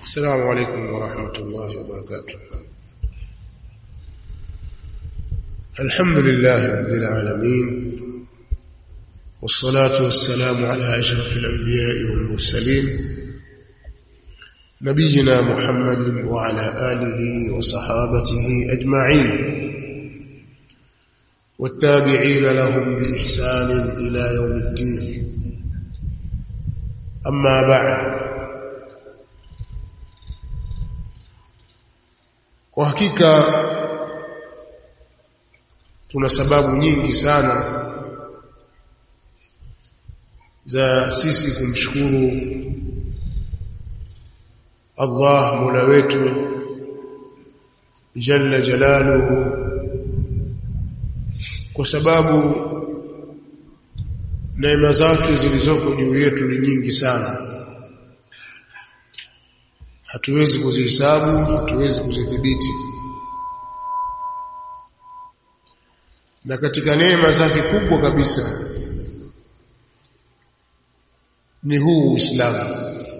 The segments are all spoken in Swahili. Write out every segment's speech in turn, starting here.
السلام عليكم ورحمة الله وبركاته. الحمد لله رب العالمين، والصلاة والسلام على أشرف الأنبياء والمرسلين نبينا محمد وعلى آله وصحابته أجمعين والتابعين لهم بإحسان إلى يوم الدين. أما بعد، kwa hakika tuna sababu nyingi sana za sisi kumshukuru Allah Mola wetu jalla jalaluhu, kwa sababu neema zake zilizoko juu yetu ni nyingi sana. Hatuwezi kuzihesabu, hatuwezi kuzidhibiti. Na katika neema zake kubwa kabisa ni huu Uislamu.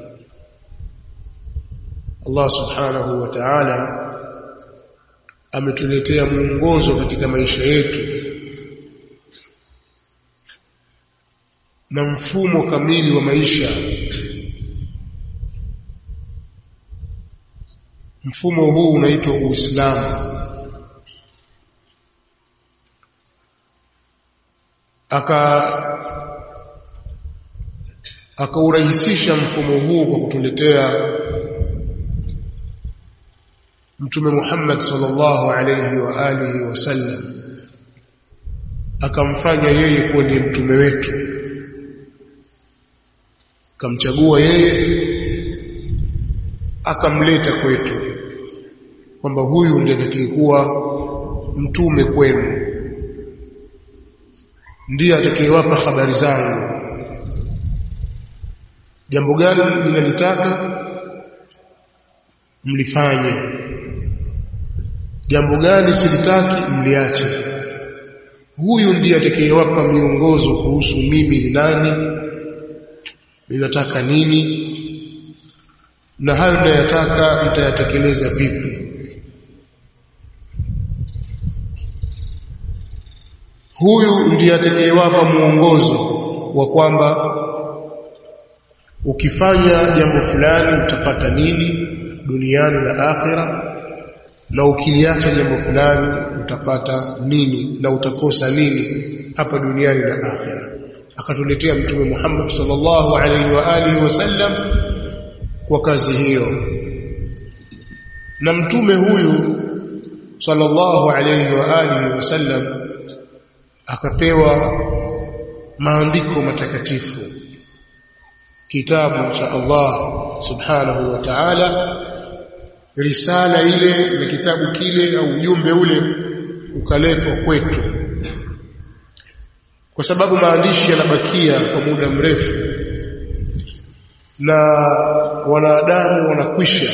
Allah subhanahu wa ta'ala ametuletea mwongozo katika maisha yetu na mfumo kamili wa maisha. Mfumo huu unaitwa Uislamu. Akaurahisisha mfumo huu kwa kutuletea Mtume Muhammad sallallahu alayhi wa alihi wasallam, akamfanya yeye kuwa ndiye mtume wetu, akamchagua yeye, akamleta kwetu kwamba huyu ndiye atakayekuwa mtume kwenu, ndiye atakayewapa habari zangu. Jambo gani ninalitaka mlifanye, jambo gani silitaki mliache. Huyu ndiye atakayewapa miongozo kuhusu mimi ni nani, ninataka nini, na hayo ninayotaka mtayatekeleza vipi. Huyu ndiye atakayewapa muongozo wa kwamba ukifanya jambo fulani utapata nini duniani na akhera, na ukiliacha jambo fulani utapata nini na utakosa nini hapa duniani na akhera. Akatuletea Mtume Muhammad sallallahu alaihi wa alihi wasallam kwa kazi hiyo. Na mtume huyu sallallahu alaihi wa alihi wasallam akapewa maandiko matakatifu, kitabu cha Allah subhanahu wa ta'ala. Risala ile na kitabu kile au ujumbe ule ukaletwa kwetu, kwa sababu maandishi yanabakia kwa muda mrefu na wanadamu wanakwisha.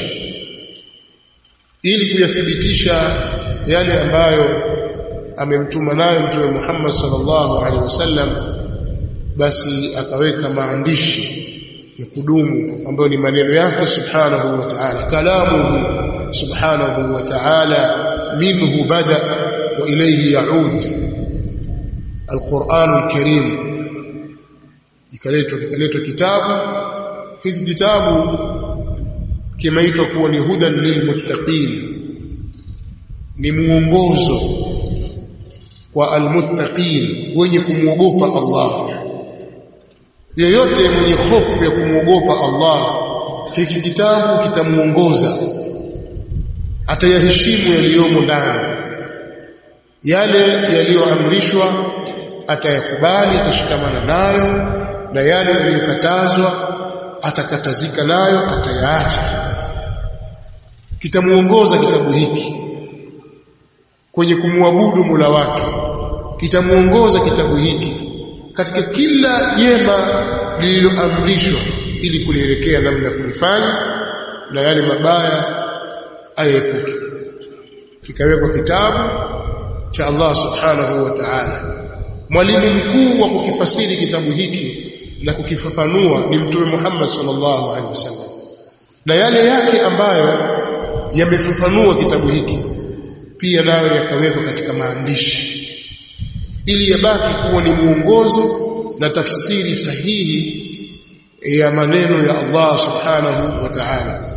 Ili kuyathibitisha yale ambayo amemtuma nayo Mtume Muhammad sallallahu alaihi wasallam, basi akaweka maandishi ya kudumu ambayo ni maneno yake subhanahu wa ta'ala, kalamuhu subhanahu wa ta'ala, minhu bada wa ilayhi yaud, al-Qur'an al-Karim. Ikaletwa kitabu. Hiki kitabu kimeitwa kuwa ni hudan lilmuttaqin, ni muongozo kwa almuttaqin, wenye kumwogopa Allah. Yeyote mwenye hofu ya kumwogopa Allah, hiki kitabu kitamuongoza, atayaheshimu yaliyomo ndani. Yale yaliyoamrishwa atayakubali, atashikamana nayo, na yale yaliyokatazwa atakatazika nayo, atayaacha. Kitamuongoza kitabu hiki kwenye kumwabudu Mola wake, kitamuongoza kitabu hiki katika kila jema lililoamrishwa ili kulielekea namna kulifanya, na yale mabaya ayepuke. Kikawekwa kitabu cha Allah subhanahu wa ta'ala. Mwalimu mkuu wa kukifasiri kitabu hiki na kukifafanua ni Mtume Muhammad sallallahu alaihi wasallam. na yale yake ambayo yamefafanua kitabu hiki pia nayo yakawekwa katika maandishi ili yabaki kuwa ni mwongozo na tafsiri sahihi ya maneno ya Allah subhanahu wa ta'ala.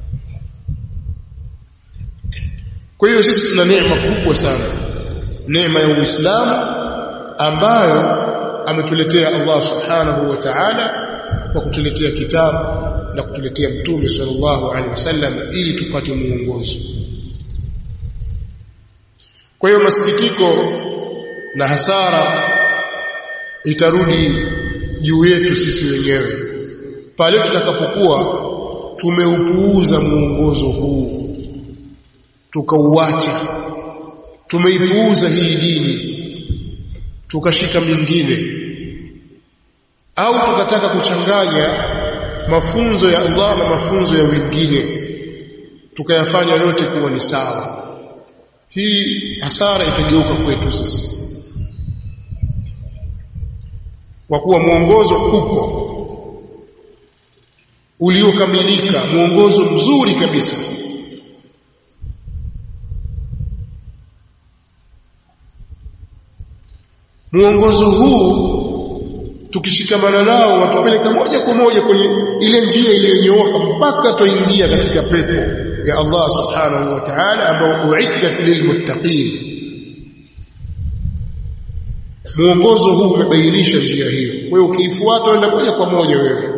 Kwa hiyo sisi tuna neema kubwa sana, neema ya Uislamu ambayo ametuletea Allah subhanahu wa ta'ala kwa kutuletea kitabu na kutuletea mtume sallallahu alaihi wasallam ili tupate mwongozo. Kwa hiyo masikitiko na hasara itarudi juu yetu sisi wenyewe pale tutakapokuwa tumeupuuza mwongozo huu, tukauacha, tumeipuuza hii dini tukashika mingine, au tukataka kuchanganya mafunzo ya Allah na mafunzo ya wengine tukayafanya yote kuwa ni sawa. Hii hasara itageuka kwetu sisi, kwa kuwa mwongozo upo uliokamilika, mwongozo mzuri kabisa. Mwongozo huu tukishikamana nao watupeleka moja kwa moja kwenye ile njia iliyonyooka mpaka tuingia katika pepo ya Allah subhanahu wa ta'ala ambao uiddat lilmuttaqin. Mwongozo huu umebainisha njia hiyo, wewe ukiifuata unaenda moja kwa moja wewe.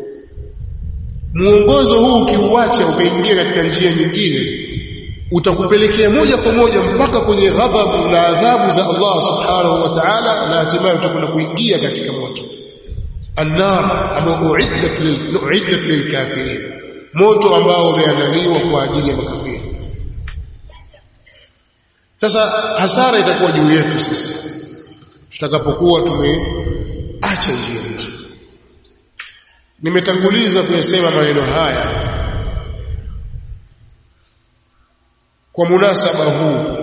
Mwongozo huu ukiuacha ukaingia katika njia nyingine utakupelekea moja kwa moja mpaka kwenye ghadhabu na adhabu za Allah subhanahu wa ta'ala, na hatimaye utakwenda kuingia katika moto an-nar ambao uiddat lilkafirin, moto ambao umeandaliwa kwa ajili ya makafiri. Sasa hasara itakuwa juu yetu sisi tutakapokuwa tumeacha njia hii. Nimetanguliza kuyasema maneno haya kwa munasaba huu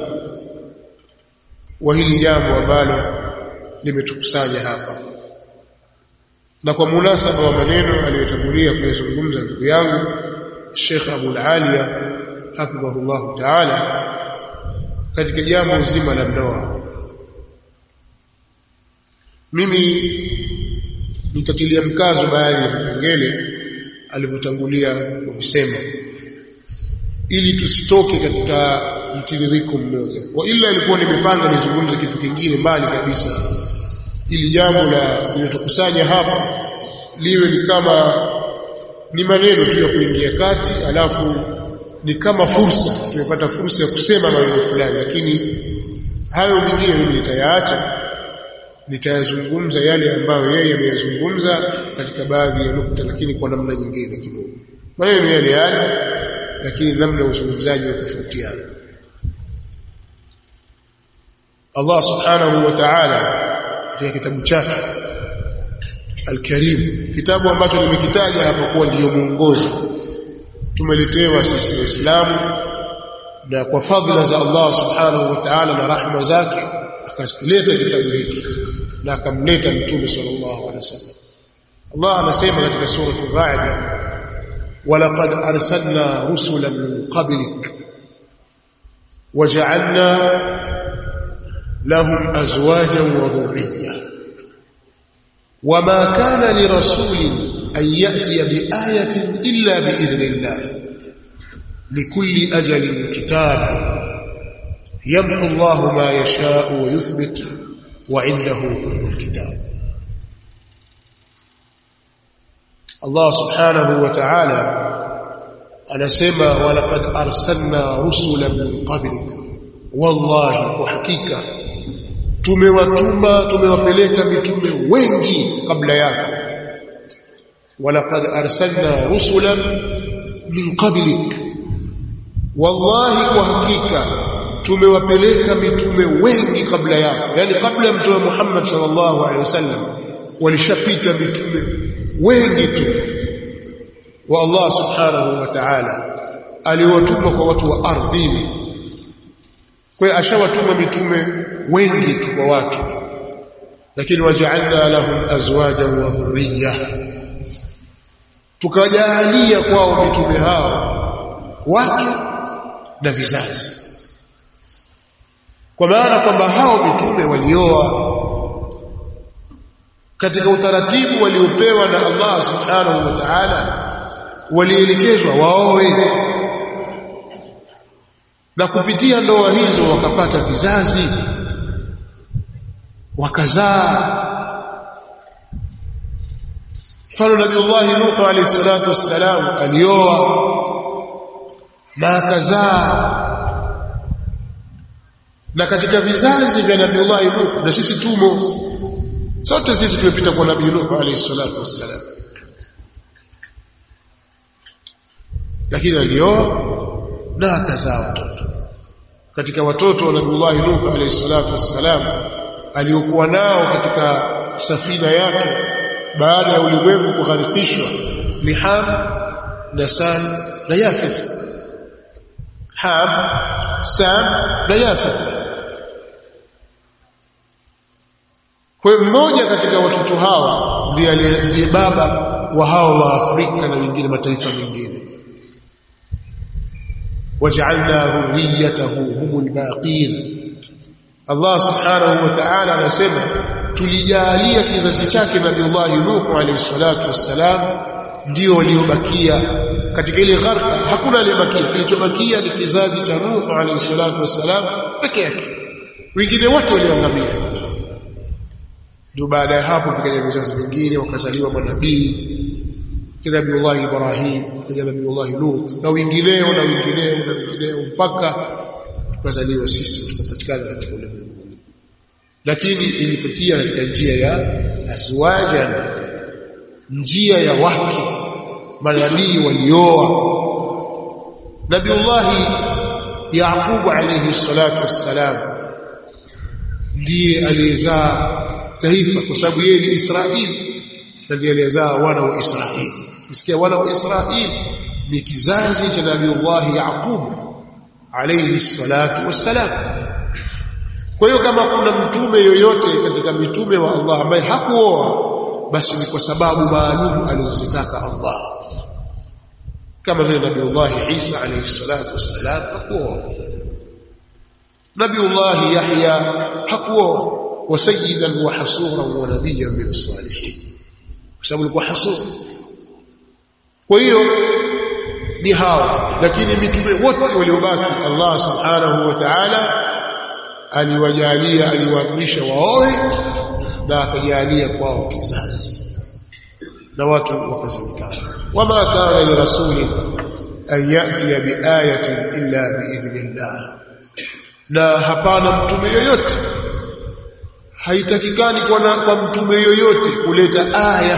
wa hili jambo ambalo limetukusanya hapa, na kwa munasaba wa maneno aliyotangulia kuyazungumza ndugu yangu Sheikh Abu Aliya hafidhahullah ta'ala katika jambo zima la ndoa. Mimi nitatilia mkazo baadhi ya vipengele alivyotangulia kusema ili tusitoke katika mtiririko mmoja, wa ila ilikuwa nimepanga nizungumze kitu kingine mbali kabisa, ili jambo la lilotukusanya hapa liwe ni kama ni maneno tu ya kuingia kati, alafu ni kama fursa, tumepata fursa ya kusema maneno fulani, lakini hayo mengine mimi nitayaacha, nitayazungumza yale ambayo yeye ameyazungumza katika baadhi ya nukta, lakini kwa namna nyingine kidogo. Maneno yale yale lakini namna ya uzungumzaji utofautiana. Allah subhanahu wa ta'ala katika kitabu chake Al-Karim, kitabu ambacho nimekitaja hapa kuwa ndiyo mwongozo tumeletewa sisi Waislamu, na kwa fadhila za Allah subhanahu wa ta'ala na rahma zake akakileta kitabu hiki na akamleta Mtume sallallahu alaihi wasallam. Allah anasema katika sura Ar-Ra'd, وَلَقَدْ أَرْسَلْنَا رُسُلًا مِنْ قَبْلِكَ وَجَعَلْنَا لَهُمْ أَزْوَاجًا وَذُرِّيَّةً وَمَا كَانَ لِرَسُولٍ أَنْ يَأْتِيَ بِآيَةٍ إِلَّا بِإِذْنِ اللَّهِ لِكُلِّ أَجَلٍ كِتَابٌ يَمْحُو اللَّهُ مَا يَشَاءُ وَيُثْبِتُ وَعِندَهُ أُمُّ الْكِتَابِ. Allah subhanahu wa ta'ala anasema walaqad arsalna rusulan min qablik, wallahi kwa hakika tumewapeleka mitume wengi kabla yako. Walaqad arsalna rusulan min qablik, wallahi kwa hakika tumewapeleka mitume wengi kabla yako, yani kabla mtume Muhammad sallallahu alaihi wasallam walishapita mitume wengi tu wa Allah subhanahu wa ta'ala aliwatuma kwa watu wa ardhini. Kwa hiyo ashawatuma mitume wengi tu kwa watu, lakini waja'alna lahum azwajan wa dhurriyya, tukajalia kwao mitume hao wake na vizazi, kwa maana kwamba hao mitume walioa katika utaratibu waliopewa na Allah subhanahu wa ta'ala, walielekezwa waoe, na kupitia ndoa hizo wakapata vizazi, wakazaa. Mfano Nabiullahi Nuh alayhi salatu wassalam alioa na akazaa, na katika vizazi vya Nabiullahi Nuh na sisi tumo, sote sisi tumepita kwa Nabii Nuh alayhi salatu wassalam, lakini alioa na akazaa watoto. Katika watoto wa Nabiullahi Nuh alayhi salatu wassalam aliokuwa nao katika safina yake baada ya ulimwengu kugharikishwa ni Ham na Sam na Yafith. Ham, Sam na Yafith. Kwa mmoja katika watoto hawa ndiye baba wa hao wa Afrika na wengine mataifa mengine. waj'alna dhurriyyatahu humul baqin. Allah subhanahu wa ta'ala anasema tulijalia kizazi chake Nabiullah Nuh alayhi salatu wassalam ndio waliobakia katika ile gharqa. Hakuna aliyebakia, kilichobakia ni kizazi cha Nuh alayhi salatu wassalam peke yake, wengine wote waliangamia. Ndio baada ya hapo vikaja vizazi vingine, wakazaliwa manabii kina Nabiullah Ibrahim, kina Nabiullah Lut na wengineo na wengineo na wengineo, mpaka tukazaliwa sisi, tukapatikana katika ulimwengu. Lakini ilipitia katika njia ya azwajan, njia ya wake, manabii walioa. Nabiullah Yaqub alayhi salatu wassalam ndiye aliyezaa taifa, kwa sababu yeye ni Israeli, na ndiye aliyezaa wana wa Israeli. Msikia, wana wa Israeli ni kizazi cha Nabiullah Yaqub alayhi salatu wassalam. Kwa hiyo kama kuna mtume yoyote katika mitume wa Allah ambaye hakuoa, basi ni kwa sababu maalum alizotaka Allah, kama vile Nabiullah Isa alayhi salatu wassalam hakuoa, Nabiullah Yahya hakuoa, wa sayyidan wa hasuran wa nabiyyan min as-salihin, kwa sababu alikuwa hasur. Kwa hiyo ni hao, lakini mitume wote waliobaki Allah subhanahu wa ta'ala aliwajalia, aliwaamrisha waoe na akajalia kwao kizazi na watu wakazalikana. Wama kana li rasulin an yati bi ayatin illa bi idhnillah, na hapana mtume yoyote, haitakikani kwa mtume yoyote kuleta aya,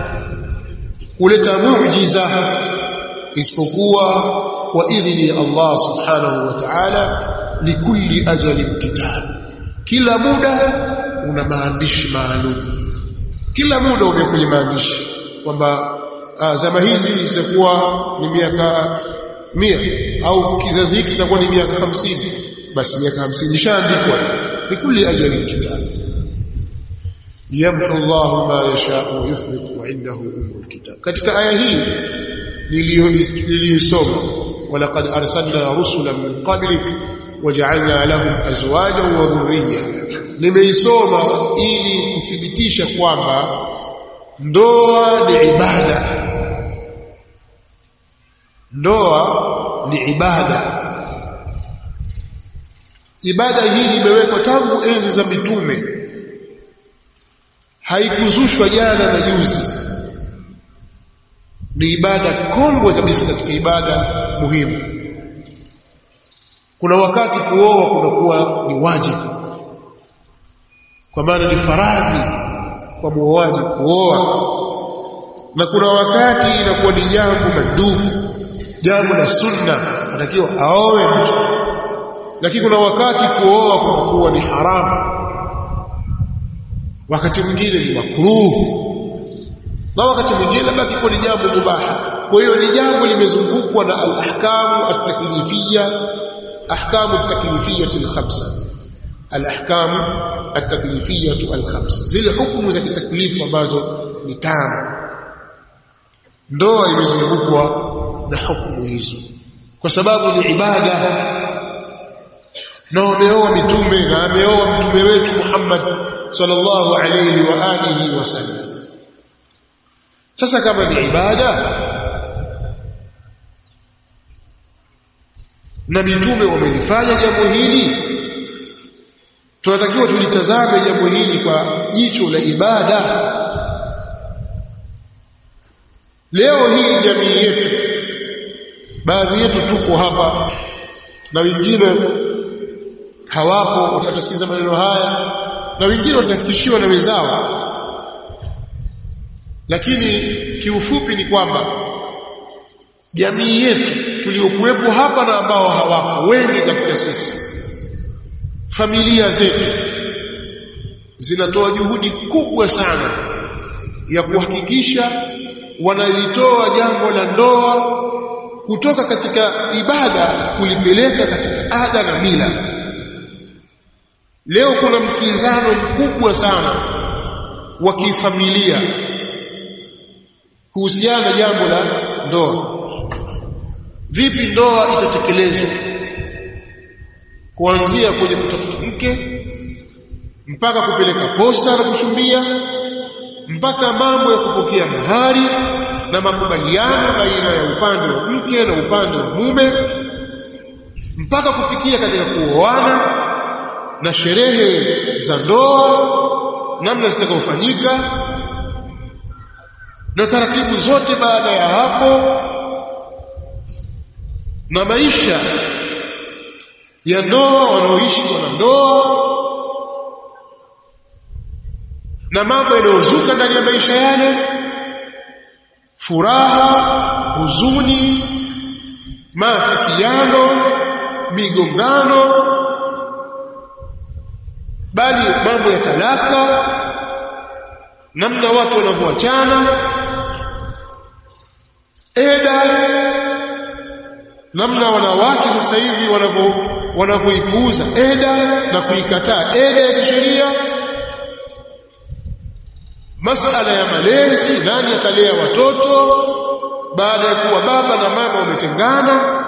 kuleta muujiza, isipokuwa kwa idhini ya Allah subhanahu wa ta'ala. Likulli ajalin kitab, kila muda una maandishi maalum, kila muda umekuja maandishi kwamba zama hizi zitakuwa ni miaka 100 au kizazi hiki kitakuwa ni miaka 50, basi miaka 50 ishaandikwa. Likulli ajalin kitab yamhu Allahu ma yasha'u wa yuthbitu wa indahu ummul kitab. Katika aya hii niliyosoma, walaqad arsalna rusulan min qablik waja'alna lahum azwajan wa dhurriyya, nimeisoma ili kuthibitisha kwamba ndoa ni ibada. Ndoa ni ibada. Ibada hii imewekwa tangu enzi za mitume, haikuzushwa jana na juzi. Ni ibada kongwe kabisa katika ibada muhimu. Kuna wakati kuoa kunakuwa ni wajibu, kwa maana ni faradhi kwa muoaji kuoa, na kuna wakati inakuwa ni jambo mandubu, jambo la sunna, anatakiwa aoe mtu. Lakini kuna wakati kuoa kunakuwa ni haramu, wakati mwingine ni makruh, na wakati mwingine labaki kwa ni jambo mubaha. Kwa hiyo ni jambo limezungukwa na al-ahkamu at-taklifiyya, ahkamu at-taklifiyya al-khamsa, al-ahkamu at-taklifiyya al-khamsa, zile hukumu za kitaklifu ambazo ni 5. ndoa imezungukwa na hukumu hizo kwa sababu ni ibada. Na wameoa mitume na ameoa mtume wetu Muhammad sallallahu alayhi wa alihi wasallam. Sasa kama ni ibada na mitume wamelifanya jambo hili, tunatakiwa tulitazame jambo hili kwa jicho la ibada. Leo hii jamii yetu, baadhi yetu tuko hapa na wengine hawapo, watasikiza maneno haya na wengine watafikishiwa na wenzao, lakini kiufupi ni kwamba jamii yetu tuliokuwepo hapa na ambao hawapo, wengi katika sisi, familia zetu zinatoa juhudi kubwa sana ya kuhakikisha wanalitoa jambo la ndoa kutoka katika ibada kulipeleka katika ada na mila. Leo kuna mkizano mkubwa sana wa kifamilia kuhusiana na jambo la ndoa. Vipi ndoa itatekelezwa, kuanzia kwenye kutafuta mke mpaka kupeleka posa na kuchumbia, mpaka mambo ya kupokea mahari na makubaliano baina ya upande wa mke na upande wa mume, mpaka kufikia katika kuoana na sherehe za ndoa namna zitakazofanyika na taratibu zote baada ya hapo, na maisha ya ndoa wanaoishi wanandoa na mambo yanayozuka ndani ya maisha yale, furaha, huzuni, maafikiano, migongano, bali mambo ya talaka, namna watu wanavyoachana, eda, namna wanawake sasa hivi wanavyoipuuza eda na kuikataa eda ya kisheria, masala ya malezi, nani atalea watoto baada ya kuwa baba na mama wametengana,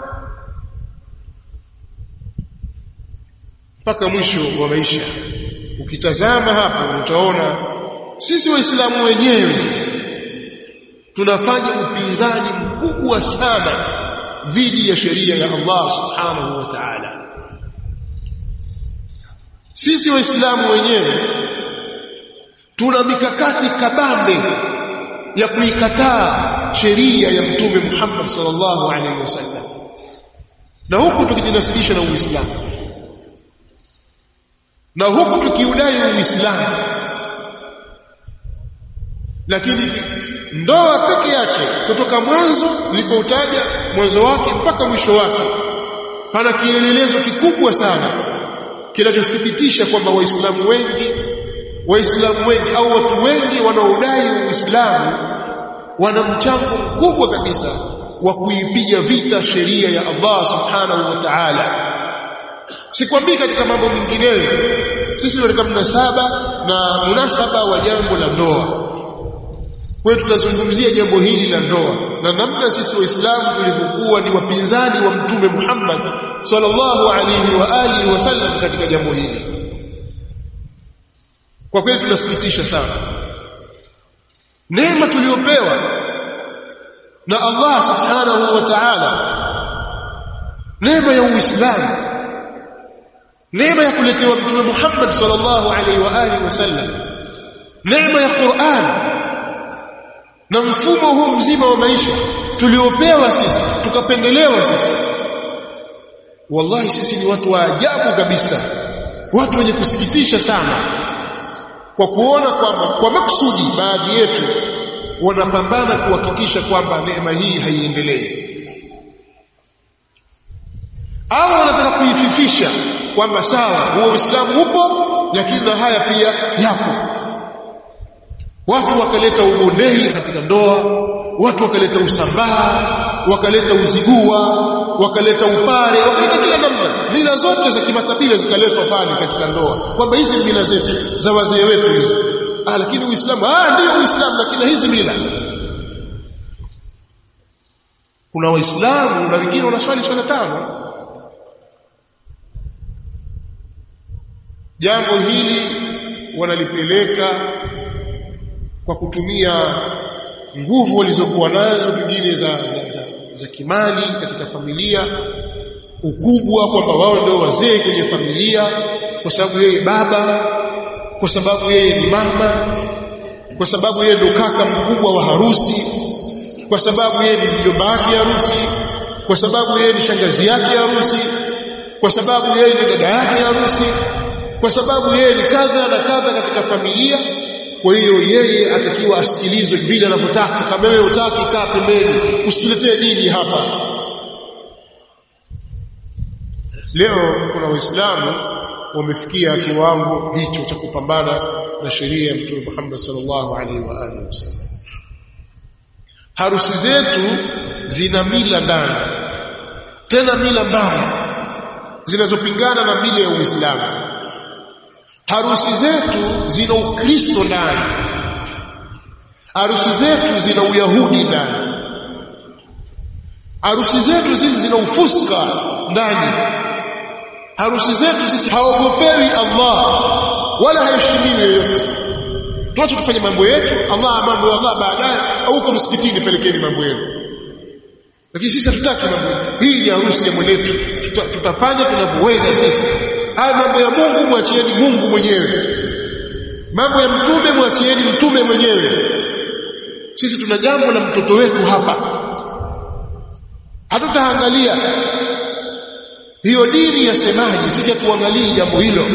mpaka mwisho wa maisha. Ukitazama hapo utaona sisi Waislamu wenyewe sisi tunafanya upinzani mkubwa sana dhidi ya sheria ya Allah subhanahu wa ta'ala. Sisi Waislamu wenyewe tuna mikakati kabambe ya kuikataa sheria ya Mtume Muhammad sallallahu alaihi wasallam, na huku tukijinasibisha na Uislamu, na huku tukiudai Uislamu. Lakini ndoa peke yake kutoka mwanzo nilipoutaja mwanzo wake mpaka mwisho wake, pana kielelezo kikubwa sana kinachothibitisha kwamba Waislamu wengi au watu wengi wanaodai Uislamu wana mchango mkubwa kabisa wa kuipiga vita sheria ya Allah subhanahu wa ta'ala. Sikwambii katika mambo mengineyo, sisi katika munasaba wa jambo la ndoa. Kwa hiyo tutazungumzia jambo hili la ndoa na namna sisi Waislamu tulivyokuwa ni wapinzani wa Mtume Muhammad sallallahu alaihi wa alihi wasallam katika jambo hili. Kwa kweli tunasikitisha sana neema tuliyopewa na Allah subhanahu wa ta'ala, neema ya Uislamu, neema ya kuletewa Mtume Muhammad sallallahu alaihi wa alihi wasallam, neema ya Qur'an na mfumo huu mzima wa maisha tuliopewa sisi, tukapendelewa sisi. Wallahi sisi ni watu wa ajabu kabisa, watu wenye kusikitisha sana, kwa kuona kwamba kwa maksudi baadhi yetu wanapambana kuhakikisha kwamba neema hii haiendelee, au wanataka kuififisha kwamba sawa, huo Uislamu upo lakini na haya pia yapo. Watu wakaleta ubondei katika ndoa, watu wakaleta usambaa, wakaleta uzigua, wakaleta upare, wakaleta kila namna, mila zote za kimakabila zikaletwa pale katika ndoa, kwamba hizi mila zetu za wazee wetu hizi. Lakini Uislamu ndio Uislamu, lakini hizi mila. Kuna Waislamu na wengine wanaswali swala 5. Jambo hili wanalipeleka kwa kutumia nguvu walizokuwa nazo pengine za kimali katika familia, ukubwa kwamba wao ndio wazee kwenye familia, kwa sababu yeye baba, kwa sababu yeye ni mama, kwa sababu yeye ndio kaka mkubwa wa harusi, kwa sababu yeye ni mjomba wake harusi, kwa sababu yeye ni shangazi yake harusi, kwa sababu yeye ni dada yake harusi, kwa sababu yeye ni kadha na kadha katika familia. Kwa hiyo yeye atakiwa asikilizwe vile anavyotaka. Kama wewe utaki, kaa pembeni, usituletee dini hapa. Leo kuna Waislamu wamefikia kiwango hicho cha kupambana na sheria ya Mtume Muhammad sallallahu alaihi wa alihi wasallam. Harusi zetu zina mila ndani, tena mila mbaya zinazopingana na mila ya Uislamu. Harusi zetu zina Ukristo ndani, harusi zetu zina Uyahudi ndani, harusi zetu sisi zina ufuska ndani, harusi zetu sisi haogopewi Allah wala haheshimiwi yoyote. Tuache tufanye mambo yetu, mambo ya Allah baadaye, au uko msikitini pelekeni mambo yenu. Lakini sisi hatutaki mambo. Hii ni harusi ya mwenetu, tutafanya tunavyoweza sisi. Haya mambo ya Mungu mwachieni Mungu mwenyewe, mambo ya mtume mwachieni mtume mwenyewe. Sisi tuna jambo la mtoto wetu hapa, hatutaangalia hiyo dini yasemaje, sisi hatuangalii jambo hilo.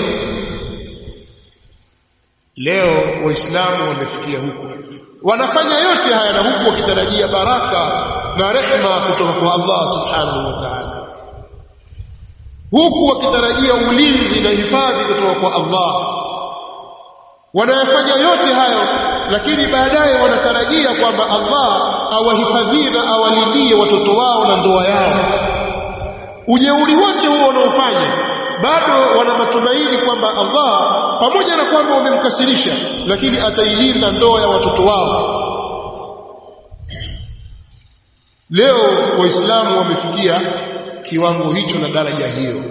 Leo Waislamu wamefikia huko, wanafanya yote haya na huku wakitarajia baraka na rehema kutoka kwa Allah subhanahu wa ta'ala, huku wakitarajia ulinzi na hifadhi kutoka kwa Allah. Wanayafanya yote hayo, lakini baadaye wanatarajia kwamba Allah awahifadhie na awalindie watoto wao na ndoa yao. Ujeuri wote huo wanaofanya, bado wana matumaini kwamba Allah, pamoja na kwamba wamemkasirisha, lakini atailinda ndoa ya watoto wao. Leo Waislamu wamefikia kiwango hicho na daraja hiyo.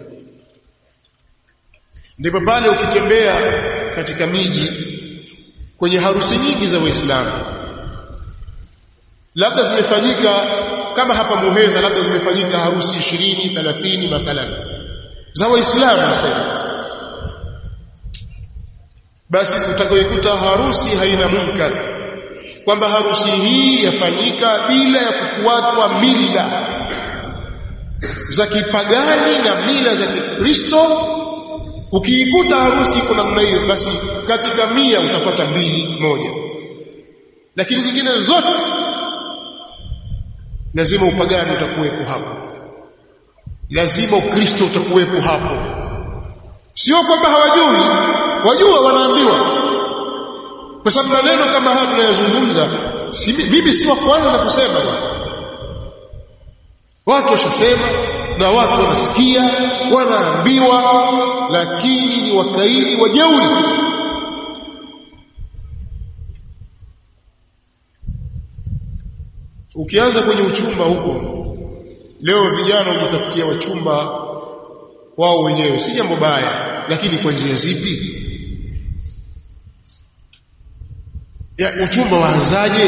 Ndipo pale ukitembea katika miji kwenye harusi nyingi za Waislamu, labda zimefanyika kama hapa Muheza, labda zimefanyika harusi 20 30 mathalan za Waislamu sasa, basi utakayokuta harusi haina munkar, kwamba harusi hii yafanyika bila ya kufuatwa mila za kipagani na mila za Kikristo. Ukiikuta harusi iko namna hiyo, basi katika 100 utapata 2 moja, lakini nyingine zote lazima upagani utakuwepo hapo, lazima Ukristo utakuwepo hapo. Sio kwamba hawajui, wajua, wanaambiwa. Kwa sababu maneno kama haya tunayozungumza, mimi si wa kwanza kusema, watu washasema na watu wanasikia, wanaambiwa, lakini ni wakaidi, wajeuri. Ukianza kwenye uchumba huko, leo vijana wajitafutia wachumba wao wenyewe, si jambo baya, lakini kwa njia zipi? Ya uchumba waanzaje?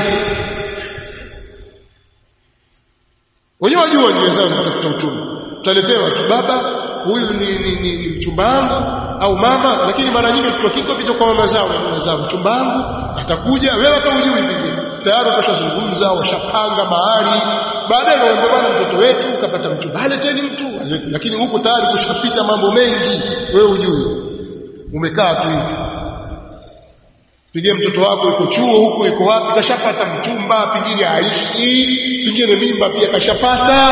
Wenyewe wajua njia zao za kutafuta uchumba. Utaletewa tu, baba huyu ni mchumba wangu au mama, lakini mara nyingi mtu akiko pita kwa mama zao na mama zao, mchumba wangu atakuja, wewe hata hujui vipi. Tayari washazungumza, washapanga mahali, baadaye naomba bwana mtoto wetu ukapata mchumba, aleteni mtu, lakini huko tayari kushapita mambo mengi, wewe hujui. Umekaa tu hivi. Pigie mtoto wako yuko chuo huko, yuko wapi, kashapata mchumba, pengine aishi, pengine mimba pia kashapata,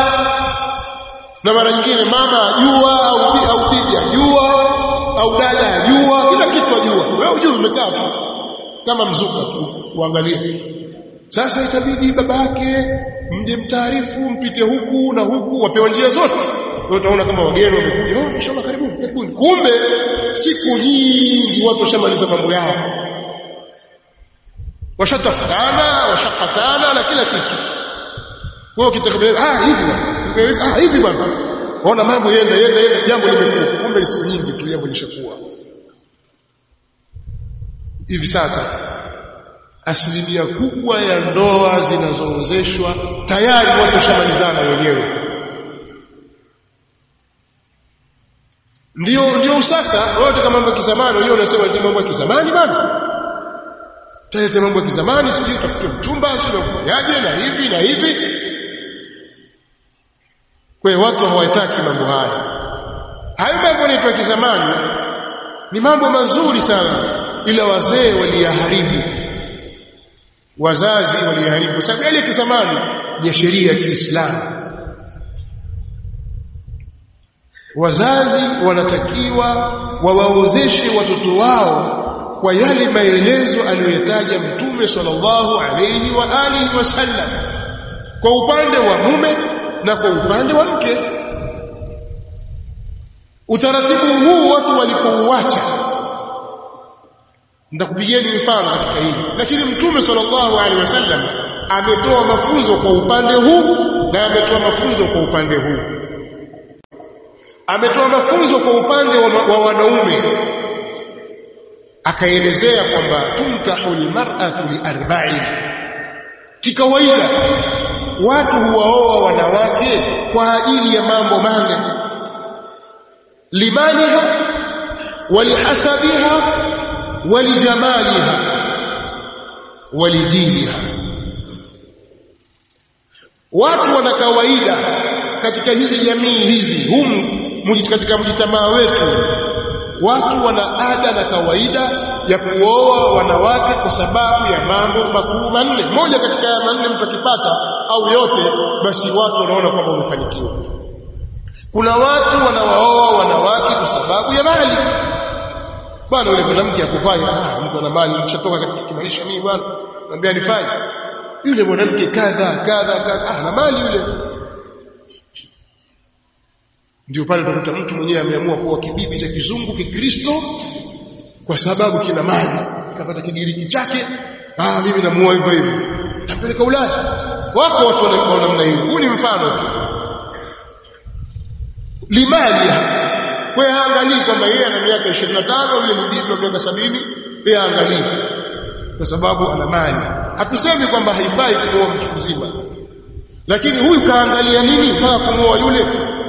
na mara nyingine mama ajua au bibi ajua au dada ajua, kila kitu ajua, wewe hujui. Umekaa tu kama mzuka tu uangalie. Sasa itabidi babake mje mtaarifu, mpite huku na huku, wapewa njia zote. Wewe utaona kama wageni wamekuja, inshallah karibuni. Kumbe siku nyingi watu washamaliza mambo yao, washatafutana, washapatana na kila kitu. Kwa kitakabele hivi bwana. Ona mambo yenda jambo limekuwa. Kumbe ni siku nyingi tu jambo lishakuwa. Hivi sasa asilimia kubwa ya ndoa zinazoozeshwa tayari watu washamalizana wenyewe. Ndio sasa wote kama mambo ya kizamani wenyewe wanasema ni mambo ya kizamani bwana. Tayari mambo ya kizamani sijui utafute mchumba sio kufanyaje na hivi. Kwa hiyo watu hawataki mambo haya. Hayo mambo ni ya kizamani ni mambo mazuri sana ila wazee waliyaharibu. Wazazi waliyaharibu sababu ile kizamani ni sheria ya Kiislamu. Wazazi wanatakiwa wawaozeshe watoto wao kwa yale maelezo aliyoyataja Mtume sallallahu alayhi wa alihi wasallam kwa upande wa mume na kwa upande wa mke. Utaratibu huu watu walipouacha, ndakupigieni mfano katika hili, lakini Mtume sallallahu alaihi wasallam ametoa mafunzo kwa upande huu na ametoa mafunzo kwa upande huu. Ametoa mafunzo kwa upande wa wanaume, akaelezea kwamba tunkahu almar'atu liarba'in. Kikawaida watu huwaoa wanawake kwa ajili ya mambo manne: limaliha walihasabiha walijamaliha walidiniha. Watu wana kawaida katika hizi jamii hizi katika mjitamaa wetu, watu wana ada na kawaida ya kuoa wanawake kwa sababu ya mambo makuu manne. Moja katika ya manne mtu akipata au yote, basi watu wanaona kwamba umefanikiwa. Kuna watu wanawaoa wanawake kwa sababu ya mali. Bwana yule mwanamke akufai, mtu ana mali, mshatoka katika kimaisha mimi bwana, naambia nifanye. Yule mwanamke kadha na mali yule. Ndio pale utakuta mtu mwenyewe ameamua kuwa kibibi cha kizungu Kikristo kwa sababu kina mali, akapata kigiriki chake, mimi namuoa hivyo napeleka Ulaya. Wako watu wanaona namna hiyo. Huu ni mfano tu. Limali, wewe angalia kwamba yeye ana miaka 25, yule ni bibi wa miaka 70, yeye angalia kwa sababu ana mali. Hatusemi kwamba haifai kuoa mtu mzima, lakini huyu kaangalia nini mpaka kumuoa yule?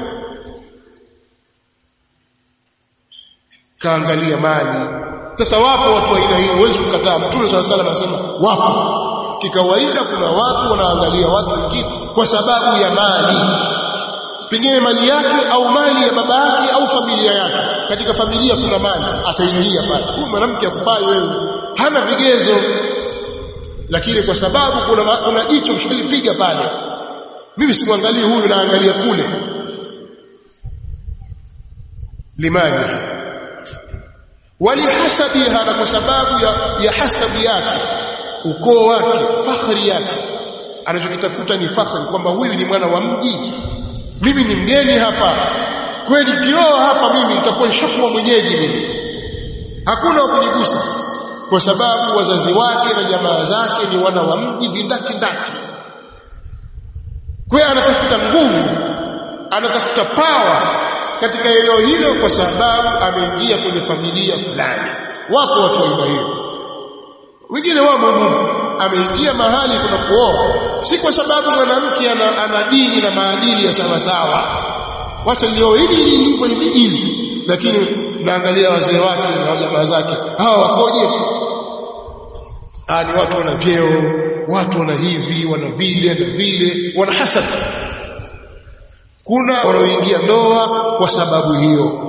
Kaangalia mali. Sasa wapo watu wa aina hii, huwezi kukataa. Mtume sallallahu alaihi wasallam anasema wapo. Kikawaida kuna watu wanaangalia watu wengine kwa sababu ya mali. Pengine mali yake au mali ya baba yake au familia yake. Katika familia kuna mali, ataingia pale. Huyu mwanamke akufai wewe, hana vigezo, lakini kwa sababu kuna jicho kilipiga pale, mimi simwangalie huyu, naangalia kule. Limani walihasabiha, na kwa sababu ya hasabi yake, ukoo wake, fakhri yake. Anachokitafuta ni fakhri, kwamba huyu ni mwana wa mji, mimi ni mgeni hapa, kweli kioa hapa mimi nitakuwa nishakuwa mwenyeji mimi, hakuna kunigusa, kwa sababu wazazi wake na jamaa zake ni wana wa mji vindaki ndaki. Kwa anatafuta nguvu, anatafuta power katika eneo hilo kwa sababu ameingia kwenye familia fulani. Wapo watu wa aina hiyo. Wengine wao ameingia mahali kuna kuoa si kwa sababu mwanamke ana dini na maadili ya sawa sawa, wacha leo hili liko hivi, lakini naangalia wazee wake na jamaa zake, hawa wakoje? Ni watu wana vyeo, watu wana hivi, wana vile na vile, wana hasad. Kuna wanaoingia ndoa kwa sababu hiyo.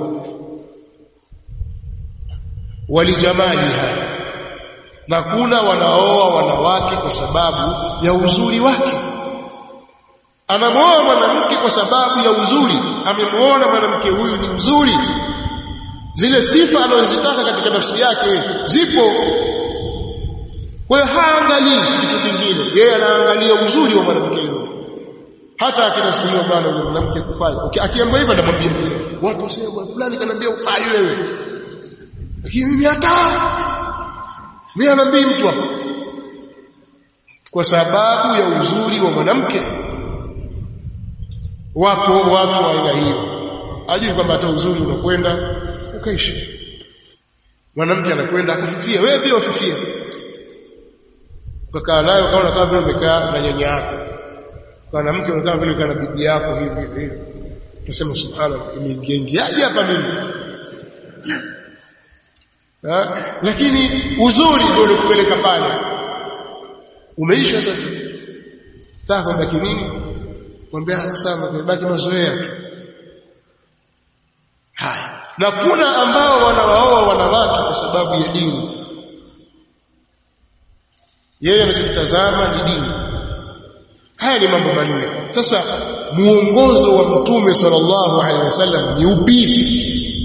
Walijamaliha, na kuna wanaoa wanawake kwa sababu ya uzuri wake. Anamuoa mwanamke kwa sababu ya uzuri, amemuona mwanamke huyu ni mzuri, zile sifa anazozitaka katika nafsi yake zipo. Kwa hiyo haangalii kitu kingine, yeye anaangalia uzuri wa mwanamke huyo. Hata akinasihiwa bwana yule mwanamke kufai, akiambiwa hivyo anamwambia watu wasema bwana fulani kaniambia ufai wewe, lakini mimi mimi anaambia mtu hapo kwa sababu ya uzuri wa mwanamke. Wapo watu wa aina hiyo, ajui kwamba hata uzuri unakwenda ukaishi. Mwanamke anakwenda akafifia, wewe pia ufifia, ukakaa nayo kama kama vile umekaa na nyanya yako. Mwanamke unakaa vile kana bibi yako hivi, unasema subhanallah, imeingiaje hapa mimi? Lakini uzuri ndio ulikupeleka pale, umeisha sasa. Sasa kwamba nini? Kwambia sasa mabaki mazoea tu. Haya, na kuna ambao wanawaoa wanawake kwa sababu ya dini. Yeye anachotazama ni dini. Haya ni mambo manne. Sasa muongozo wa Mtume sallallahu alaihi wasallam ni upi?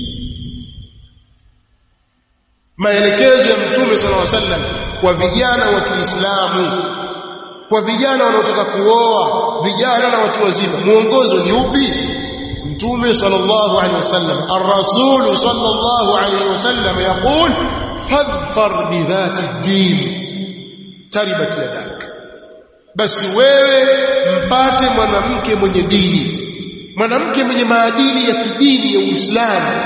Maelekezo ya Mtume sallallahu alaihi wasallam kwa vijana wa Kiislamu, kwa vijana wanaotaka kuoa, vijana na watu wazima, muongozo ni upi? Mtume sallallahu alaihi wasallam, ar-rasul sallallahu alaihi wasallam yaqul fadhfar bidhati ad-din taribat yadak. Basi wewe mpate mwanamke mwenye dini, mwanamke mwenye maadili ya kidini ya Uislamu.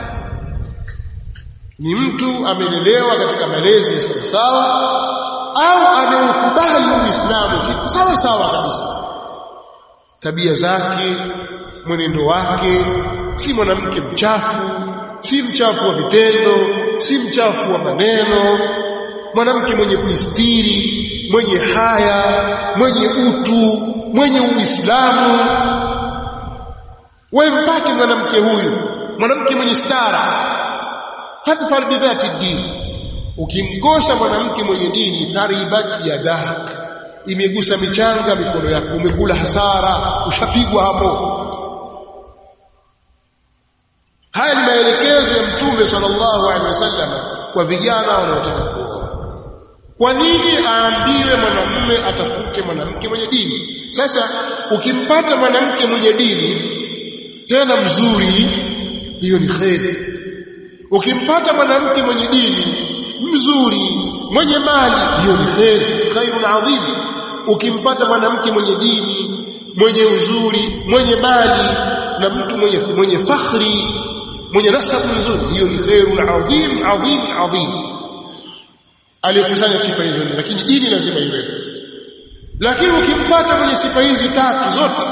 Ni mtu amelelewa katika malezi ya sawa au ameukubali Uislamu sawa sawa kabisa, tabia zake, mwenendo wake, si mwanamke mchafu, si mchafu wa vitendo, si mchafu wa maneno, mwanamke mwenye kujistiri, mwenye haya, mwenye utu, mwenye Uislamu. Wewe mpate mwanamke huyu, mwanamke mwenye stara. Fadhfar bidhati din. Ukimkosa mwanamke mwenye dini, taribat yadak, imegusa michanga mikono yako, umekula hasara, ushapigwa hapo. Haya ni maelekezo ya Mtume sallallahu alaihi wasallam kwa vijana wanaotaka kuoa. Kwa nini aambiwe mwanamume atafute mwanamke mwenye dini? Sasa ukimpata mwanamke mwenye dini tena mzuri, hiyo ni kheri. Ukimpata mwanamke mwenye dini mzuri, mwenye mali, hiyo ni kheri, khairun adhim. Ukimpata mwanamke mwenye dini, mwenye uzuri, mwenye mali, na mtu mwenye fakhri, mwenye nasabu nzuri, hiyo ni khairun adhim adhim adhim. Aliyekusanya sifa hizo, lakini dini lazima iwe. Lakini ukimpata mwenye sifa hizi tatu zote,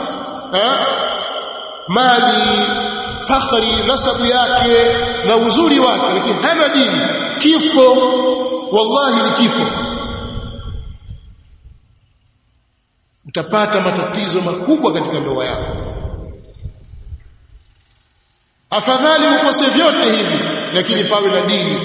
mali, fakhri, nasabu yake na uzuri wake, lakini hana dini, kifo, wallahi ni kifo. Utapata matatizo makubwa katika ndoa yako. Afadhali ukose vyote hivi lakini pawe na dini.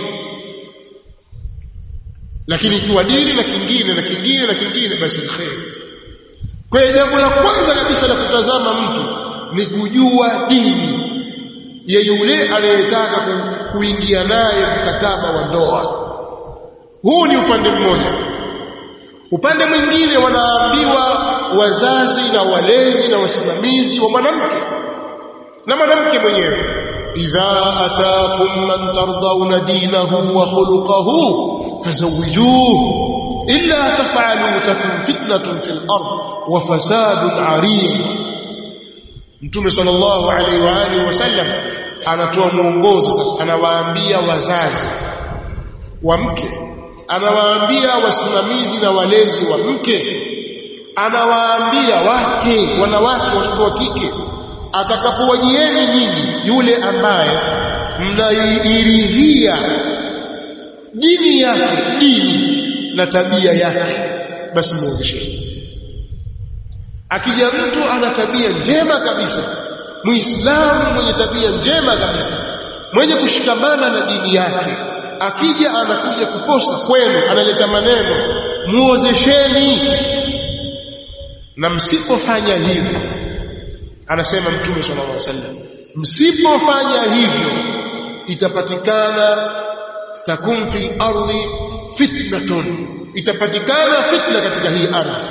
Lakini ikiwa dini na kingine na kingine na kingine, basi kheri. Kwa hiyo jambo la kwanza kabisa la kutazama mtu ni kujua dini ya yule anayetaka kuingia naye mkataba wa ndoa. Huu ni upande mmoja. Upande mwingine wanaambiwa wazazi na walezi na wasimamizi wa mwanamke na mwanamke mwenyewe, idha ataakum man tardawna dinahu wa khuluquhu fazawijuhu illa taf'alu takun fitnatun fil ard wa fasadun 'arid. Mtume sallallahu alaihi wa alihi wasallam anatoa mwongozo sasa, anawaambia wazazi wa mke, anawaambia wasimamizi na walezi wa mke, anawaambia wake, wanawake, watoto wa kike, atakapowajieni nyinyi yule ambaye mnairidhia dini yake, dini na tabia yake, basi muozesheni. Akija mtu ana tabia njema kabisa, Muislamu mwenye tabia njema kabisa, mwenye kushikamana na dini yake, akija anakuja kukosa kwenu, analeta maneno, muozesheni. Na msipofanya hivyo, anasema Mtume sallallahu alaihi wasallam, msipofanya hivyo itapatikana takun fil ardi fitnatun, itapatikana fitna katika hii ardhi,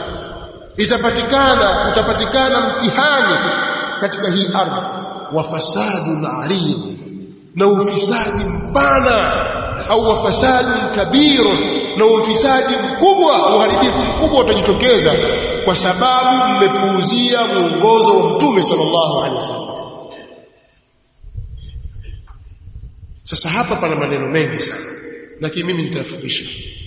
utapatikana mtihani katika hii ardhi, wa fasadun 'arid, na ufisadi mpana, au wa fasadun kabirun, na ufisadi mkubwa, uharibifu mkubwa utajitokeza kwa sababu mmepuuzia mwongozo wa Mtume sallallahu alaihi wasallam. Sasa hapa pana maneno mengi sana, lakini mimi nitafupisha.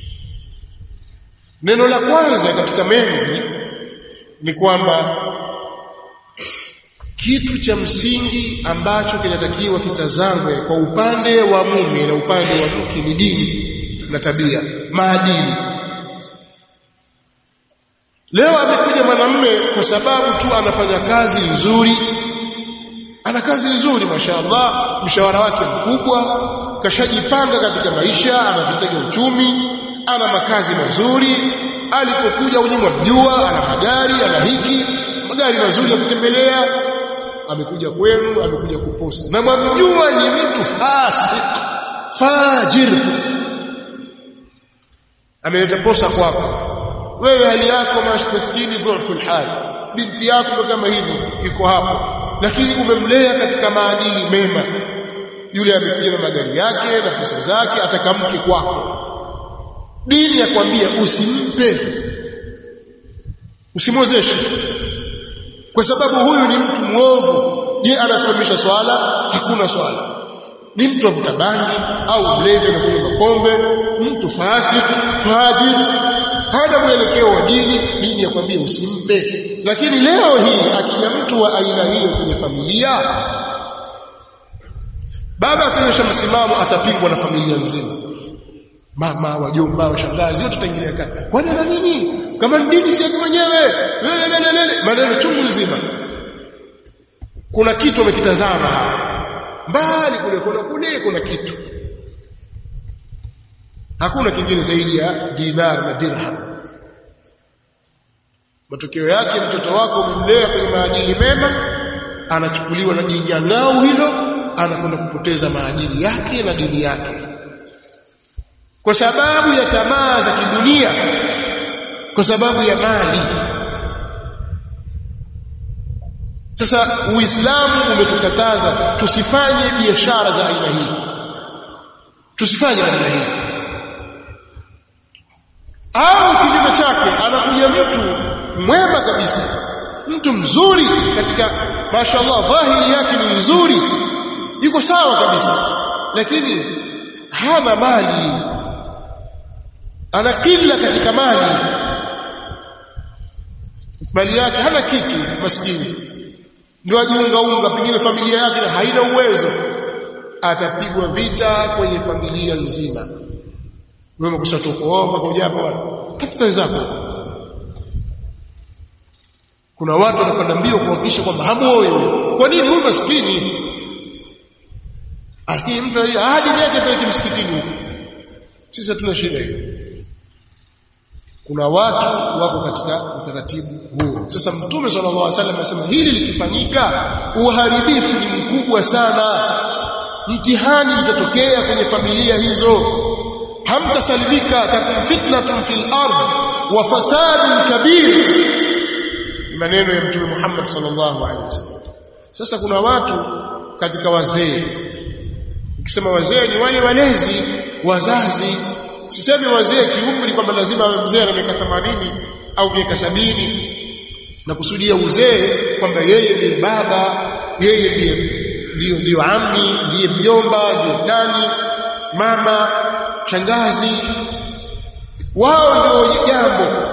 Neno la kwanza katika mengi ni kwamba kitu cha msingi ambacho kinatakiwa kitazamwe kwa upande wa mume na upande wa mke ni dini na tabia, maadili. Leo amekuja mwanamume kwa sababu tu anafanya kazi nzuri, ana kazi nzuri mashaallah, mshahara wake mkubwa, kashajipanga katika maisha, anavitega uchumi, ana makazi mazuri, alipokuja unyimwa mjua, ana magari, ana hiki, magari mazuri ya kutembelea, amekuja kwenu, amekuja kuposa. Na mwamjua ni mtu fasik, fajir. Ameleta posa kwako. Wewe hali yako maskini dhaifu hali. Binti yako kama hivyo iko hapo. Lakini umemlea katika maadili mema. Yule amekuja na magari yake na pesa zake, atakamke kwako. Dini yakwambia usimpe, usimwozeshe, kwa sababu huyu ni mtu muovu. Je, anasimamisha swala? Hakuna swala. Ni mtu avuta bangi au mlevi na kunywa pombe, mtu fasik, fajir, hana mwelekeo wa dini. Dini yakwambia usimpe. Lakini leo hii akija mtu wa aina hiyo kwenye familia, baba akionyesha msimamo atapingwa na familia nzima. Mama, wajomba, washangazi wote wataingilia kati. Kwani ana nini? Kama dini si yake mwenyewe. Maneno chungu nzima. Kuna kitu amekitazama mbali kule kuna kitu. Hakuna kingine zaidi ya dinar na dirham. Matokeo yake mtoto wako umemlea kwenye maadili mema, anachukuliwa na jinyang'au hilo, anakwenda kupoteza maadili yake na dini yake kwa sababu ya tamaa za kidunia, kwa sababu ya mali. Sasa Uislamu umetukataza tusifanye biashara za aina hii, tusifanye namna hii. Au kinyume chake, anakuja mtu mwema kabisa, mtu mzuri katika mashaallah, dhahiri yake ni nzuri, yuko sawa kabisa, lakini hana mali, ana kila katika mali yake hana kitu, maskini. Ndio ajiunga, pengine familia yake haina uwezo, atapigwa vita kwenye familia nzima. Wewe umekushatokoa kuja hapa, tafuta wenzako. Kuna watu wanakwenda mbio kuhakikisha kwamba hamuoe. Kwa nini? Huyu maskini. Lakini mtu ahadi yake peleke msikitini. Sisi hatuna shida hiyo. Kuna watu wako katika utaratibu huo. Sasa Mtume sallallahu alaihi wasallam anasema hili likifanyika, uharibifu ni mkubwa sana. Mtihani utatokea kwenye familia hizo. Hamtasalimika, takun fitnatun fil ard wa fasadun kabir. Maneno ya Mtume Muhammad sallallahu alaihi wasallam. Sasa kuna watu katika wazee. Ukisema wazee ni wale walezi, wazazi. Sisemi wazee kiumri kwamba lazima awe mzee na miaka 80 au miaka 70. Na kusudia uzee kwamba yeye ndiye baba, yeye ndiyo ammi, ndiye mjomba, ndiye nani, mama, shangazi. Wao ndio jambo.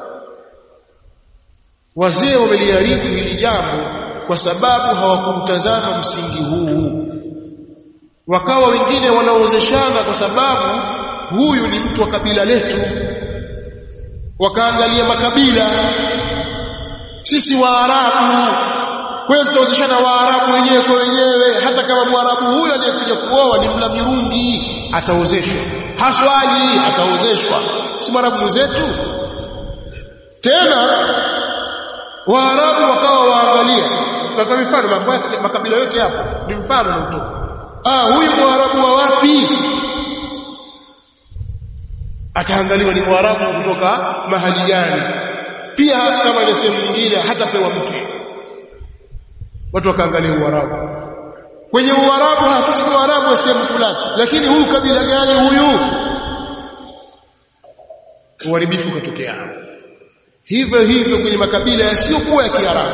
Wazee wameliharibu hili jambo kwa sababu hawakutazama msingi huu. Wakawa wengine wanaozeshana kwa sababu huyu ni mtu wa kabila letu, wakaangalia makabila. Sisi Waarabu, kwa hiyo tutaozeshana Waarabu wenyewe kwa wenyewe. Hata kama Mwarabu huyu aliyekuja kuoa ni mla mirungi, ataozeshwa. Haswali, ataozeshwa. Si Mwarabu mwenzetu? Tena Waarabu wakawa waangalia. Kwa mfano makabila yote hapo ni mfano na utoka. Huyu Mwarabu wa wapi? Ataangaliwa ni Mwarabu kutoka mahali gani. Pia kama ile sehemu nyingine hatapewa mke. Watu wakaangalia Uarabu. Kwenye Uarabu sisi ni Waarabu wa sehemu fulani, lakini huyu kabila gani huyu? Uharibifu kutokea. hivyo hivyo kwenye makabila yasiyokuwa ya Kiarabu.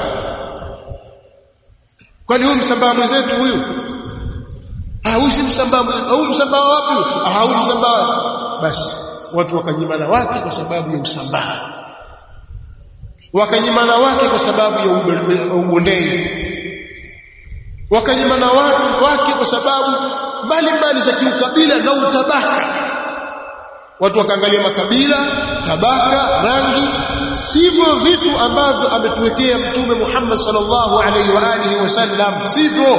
Kwani huyu Msambaa mwenzetu huyu? Huyu si Msambaa, au Msambaa wapi? Huyu Msambaa. Basi watu wakanyimana wake kwa sababu ya Usambaa, wakanyimana wake kwa sababu ya Ubondei, wakanyimana wake kwa sababu mbalimbali za kiukabila na utabaka. Watu wakaangalia makabila, tabaka, rangi, sivyo vitu ambavyo ametuwekea Mtume Muhammad sallallahu alaihi wa alihi wasallam, sivyo.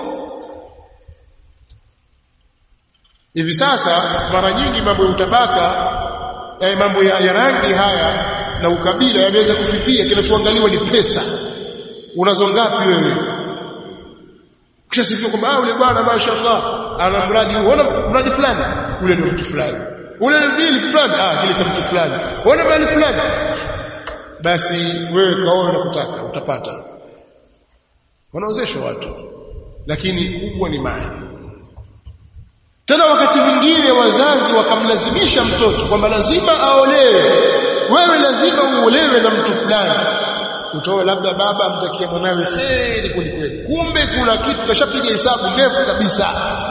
Hivi sasa mara nyingi mambo ya utabaka, mambo ya rangi haya na ukabila yameweza kufifia. Kinachoangaliwa ni pesa. Unazo ngapi wewe? Kisha sivyo kwamba yule bwana mashaallah ana mradi, unaona mradi fulani, ule ni mtu fulani, ule ni dili fulani, kile cha mtu fulani, unaona mradi fulani. Basi wewe kaona unakutaka utapata. Wanaozeshwa watu, lakini kubwa ni mali. Tena wakati mwingine wazazi wakamlazimisha mtoto kwamba lazima aolewe, wewe lazima uolewe na mtu fulani. Utoe labda baba amtakia mwanawe kheri kweli, kumbe kuna kitu kashapiga hesabu ndefu kabisa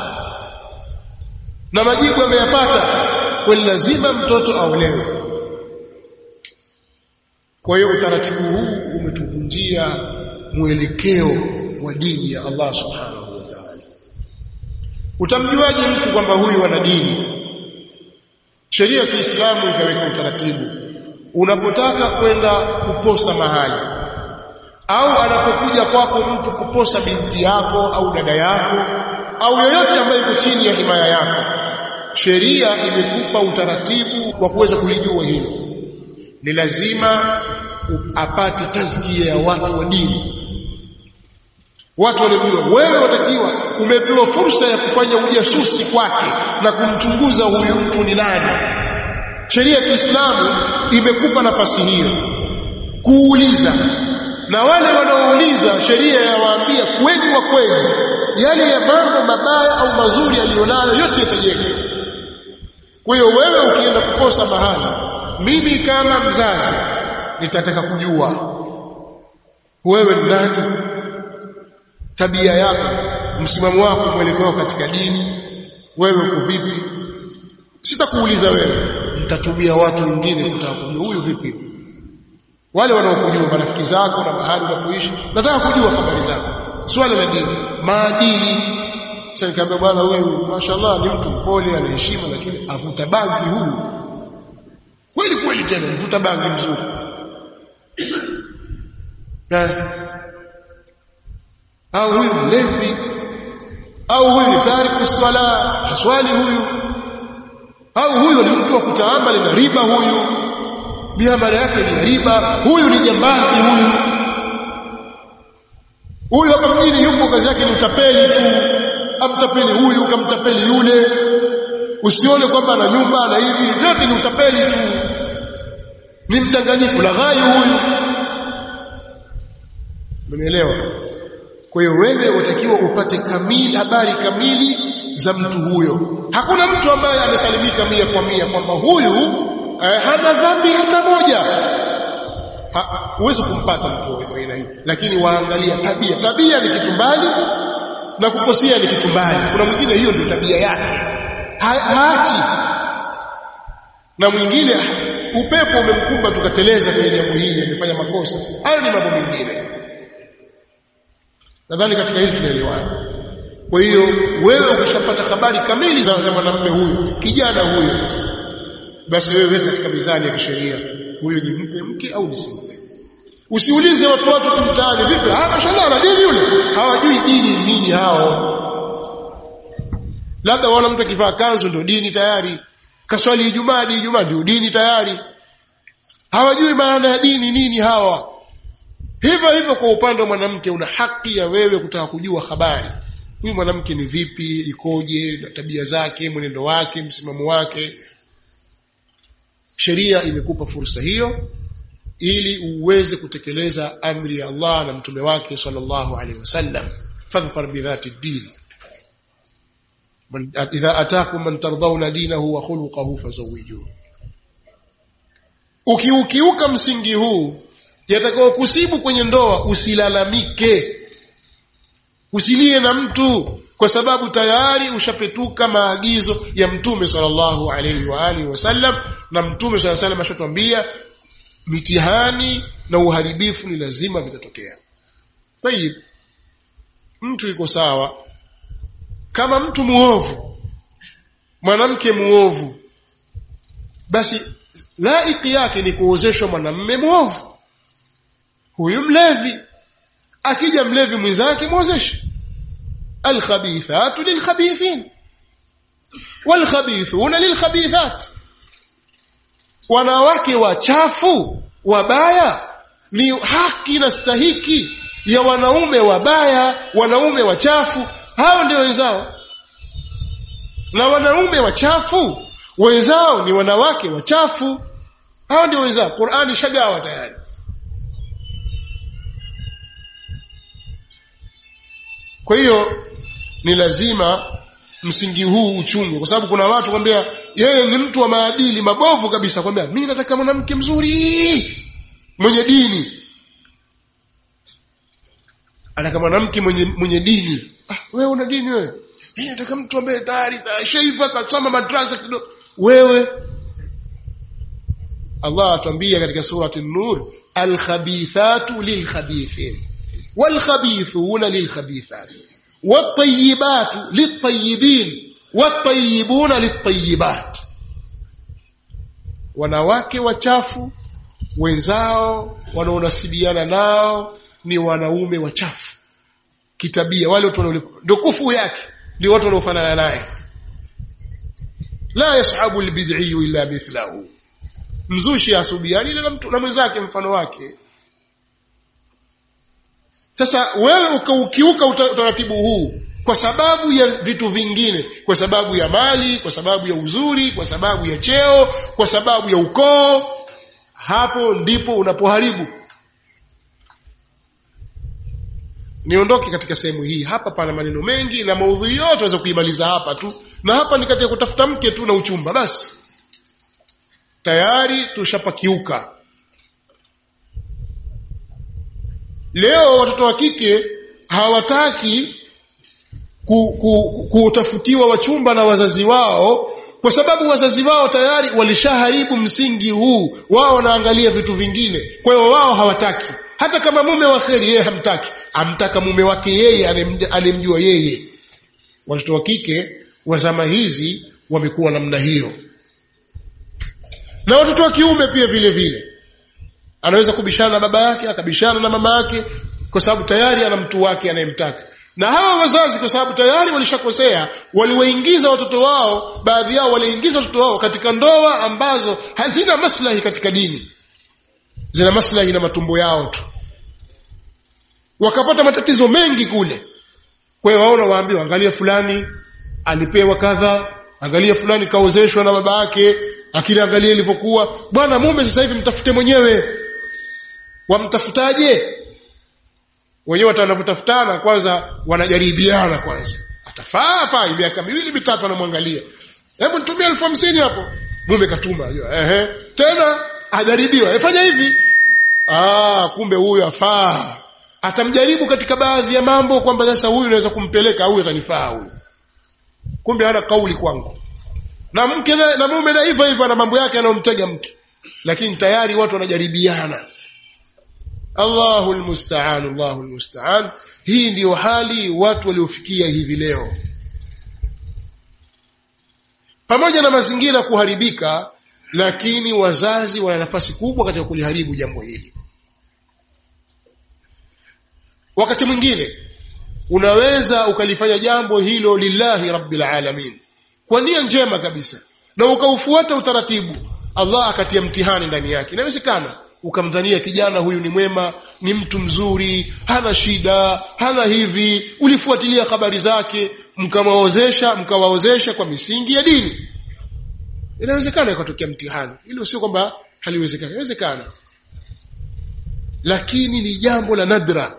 na majibu ameyapata, kwani lazima mtoto aolewe. Kwa hiyo utaratibu huu umetuvunjia mwelekeo wa dini ya Allah subhanahu wa ta'ala. Utamjuaje mtu kwamba huyu ana dini? Sheria ya Kiislamu ikaweka utaratibu. Unapotaka kwenda kuposa mahali, au anapokuja kwako mtu kuposa binti yako au dada yako au yoyote ambaye yuko chini ya himaya yako, sheria imekupa utaratibu wa kuweza kulijua hilo. Ni lazima apate tazkia ya watu wa dini, watu waliojua. Wewe watakiwa, umepewa fursa ya kufanya ujasusi kwake na kumchunguza huyu mtu ni nani. Sheria ya Kiislamu imekupa nafasi hiyo kuuliza, na wale wanaouliza sheria yawaambia kweli wa kweli, yale ya mambo mabaya au mazuri alionayo yote yatajeka. Kwa hiyo wewe ukienda kuposa mahali, mimi kama mzazi nitataka kujua wewe ni nani, tabia yako, msimamo wako, mwelekeo katika dini, wewe uko vipi. Sitakuuliza wewe, nitatumia watu wengine kutaka kujua huyu vipi. Wale wanaokujua, marafiki zako na mahali unapoishi, nataka kujua habari zako. Swala la dini, maadili. Sasa nikamwambia bwana huyu mashaallah ni mtu mpole, ana heshima, lakini avuta bangi huyu. Kweli tena mvuta bangi mzuri. Au huyu mlevi, au huyu ni tariku swala, haswali huyu, au huyu ni mtu wa kutaamali na riba, huyu biashara yake ni riba, huyu ni jambazi, huyu hapa mjini yupo kazi yake ni utapeli tu, amtapeli huyu kamtapeli yule. Usione kwamba ana nyumba na hivi, yote ni utapeli tu, ni mdanganyifu, laghai huyu. Umeelewa? Kwa hiyo wewe utakiwa upate habari kamili za mtu huyo. Hakuna mtu ambaye amesalimika 100% kwamba huyu hana dhambi hata moja. Huwezi kumpata mtu wa aina hii, lakini waangalia tabia. Tabia ni kitu mbali na kukosea ni kitu mbali. Kuna mwingine hiyo ndio tabia yake, haachi, na mwingine upepo umemkumba tukateleza kwenye jambo hili, amefanya makosa. Hayo ni mambo mengine. Nadhani katika hili tunaelewana. Kwa hiyo wewe ukishapata habari kamili za mwanamume huyu, kijana huyu, basi wewe weka katika mizani ya kisheria, huyu ni mpe mke au nisimpe. Usiulize watu kumtaani vipi, mashallah ana dini yule. Hawajui dini nini hao. Labda wana mtu akivaa kanzu ndio dini tayari, kaswali Ijumaa ndio dini tayari. Hawajui maana ya dini nini hawa. Hivyo kwa upande wa mwanamke, una haki ya wewe kutaka kujua habari. Huyu mwanamke ni vipi, ikoje, na tabia zake, mwenendo wake, msimamo wake. Sheria imekupa fursa hiyo ili uweze kutekeleza amri ya Allah na mtume wake sallallahu alaihi wasallam. Fadhfar bidhati ad-din, idha ataakum man tardawna dinahu wa khuluquhu fazawwijuhu. Ukiukiuka msingi huu, yatakao kusibu kwenye ndoa, usilalamike, usilie na mtu, kwa sababu tayari ushapetuka maagizo ya Mtume sallallahu alaihi wa alihi wasallam. Na Mtume sallallahu alaihi wasallam ashatuambia mitihani na uharibifu ni lazima vitatokea. Tayib, mtu yuko sawa, kama mtu muovu, mwanamke muovu, basi laiki yake ni kuozeshwa mwanamume muovu. Huyu mlevi, akija mlevi mwenzake muozeshe. Alkhabithatu lilkhabithin walkhabithuna lilkhabithat. Wanawake wachafu wabaya ni haki na stahiki ya wanaume wabaya, wanaume wachafu, hao ndio wenzao. Na wanaume wachafu wenzao ni wanawake wachafu, hao ndio wenzao. Qur'ani shagawa tayari. Kwa hiyo ni lazima msingi huu uchungwe, kwa sababu kuna watu kwambia yeye ni mtu wa maadili mabovu kabisa, kwambia mimi nataka mwanamke mzuri mwenye dini. Anataka mwanamke mwenye dini. Wewe una dini wewe? Mimi nataka mtu ambaye tayari shaifa kasoma madrasa kidogo. Wewe, Allah atuambia katika surati An-Nur, al-khabithatu lil-khabithin wal-khabithuna lil-khabithat wat-tayyibatu lit-tayyibin wat-tayyibuna lit-tayyibat. Wanawake wachafu wenzao wanaonasibiana nao ni wanaume wachafu kitabia, wale watu ndio kufu yake, ndio watu wanaofanana naye. La yashabu al-bid'i illa mithlahu. Mzushi asubiani na mtu na mwenzake mfano wake. Sasa wewe ukaukiuka utaratibu huu kwa sababu ya vitu vingine, kwa sababu ya mali, kwa sababu ya uzuri, kwa sababu ya cheo, kwa sababu ya ukoo, hapo ndipo unapoharibu. Niondoke katika sehemu hii. Hapa pana maneno mengi na maudhui yote waweza kuimaliza hapa tu, na hapa ni katika kutafuta mke tu na uchumba basi. Tayari tushapakiuka. Leo watoto wa kike hawataki kutafutiwa wachumba na wazazi wao, kwa sababu wazazi wao tayari walishaharibu msingi huu. Wao wanaangalia vitu vingine, kwa hiyo wao hawataki. Hata kama mume wa kheri yeye hamtaki, amtaka mume wake yeye anemjua yeye. Watoto wa kike wa zama hizi wamekuwa namna hiyo. Na watoto wa kiume pia vile vile. Anaweza kubishana na baba yake, akabishana na mama yake, kwa sababu tayari ana mtu wake anayemtaka. Na hawa wazazi kwa sababu tayari walishakosea, waliwaingiza watoto wao, baadhi yao waliingiza watoto wao katika ndoa ambazo hazina maslahi katika dini. Zina maslahi na matumbo yao tu. Wakapata matatizo mengi kule. Kwa hiyo waona waambiwa, angalia fulani alipewa kadha, angalia fulani kaozeshwa na baba yake, akili angalia ilivyokuwa. Bwana mume sasa hivi mtafute mwenyewe. Wamtafutaje? Wenyewe watanavutafutana kwanza wanajaribiana kwanza. Atafaa miaka 2-3 anamwangalia. Hebu nitumie 50,000 hapo. Mume katuma. Tena ajaribiwa. Fanya hivi. Kumbe huyu afaa. Atamjaribu katika baadhi ya mambo kwamba sasa huyu naweza kumpeleka, huyu atanifaa huyu. Kumbe hana kauli kwangu. Na mke na mume na hivyo ana mambo yake anayomtega mke. Lakini tayari watu wanajaribiana. Allahul musta'an, Allahul musta'an. Hii ndio hali watu waliofikia hivi leo. Pamoja na mazingira kuharibika, lakini wazazi wana nafasi kubwa katika kuliharibu jambo hili. Wakati mwingine unaweza ukalifanya jambo hilo lillahi rabbil alamin, kwa nia njema kabisa, na ukaufuata utaratibu, Allah akatia mtihani ndani yake. Inawezekana ukamdhania kijana huyu ni mwema, ni mtu mzuri, hana shida, hana hivi, ulifuatilia habari zake, mkawaozesha kwa misingi ya dini. Inawezekana ikatokea mtihani. Hilo sio kwamba haliwezekani, inawezekana. Lakini ni jambo la nadra.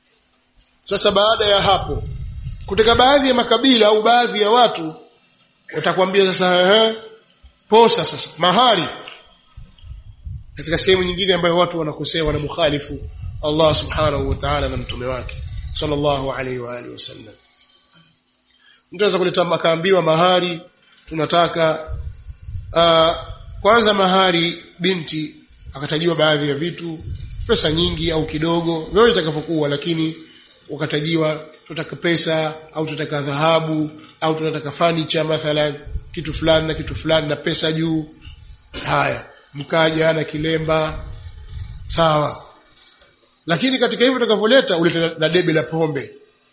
Sasa baada ya hapo, kutoka baadhi ya makabila au baadhi ya watu utakwambia sasa posa sasa mahari katika sehemu nyingine ambayo watu wanakosea wana mukhalifu Allah subhanahu wa ta'ala na mtume wake sallallahu alaihi wa alihi wasallam. Mtu anaweza kuleta makaambiwa mahari tunataka kwanza mahari binti akatajiwa baadhi ya vitu pesa nyingi au kidogo wewe itakavyokuwa, lakini ukatajiwa tutaka pesa au tutaka dhahabu au tunataka furniture mathalan kitu fulani na kitu fulani na pesa juu. Haya mkaja na kilemba sawa, lakini katika hivyo utakavyoleta ulete na debe la pombe.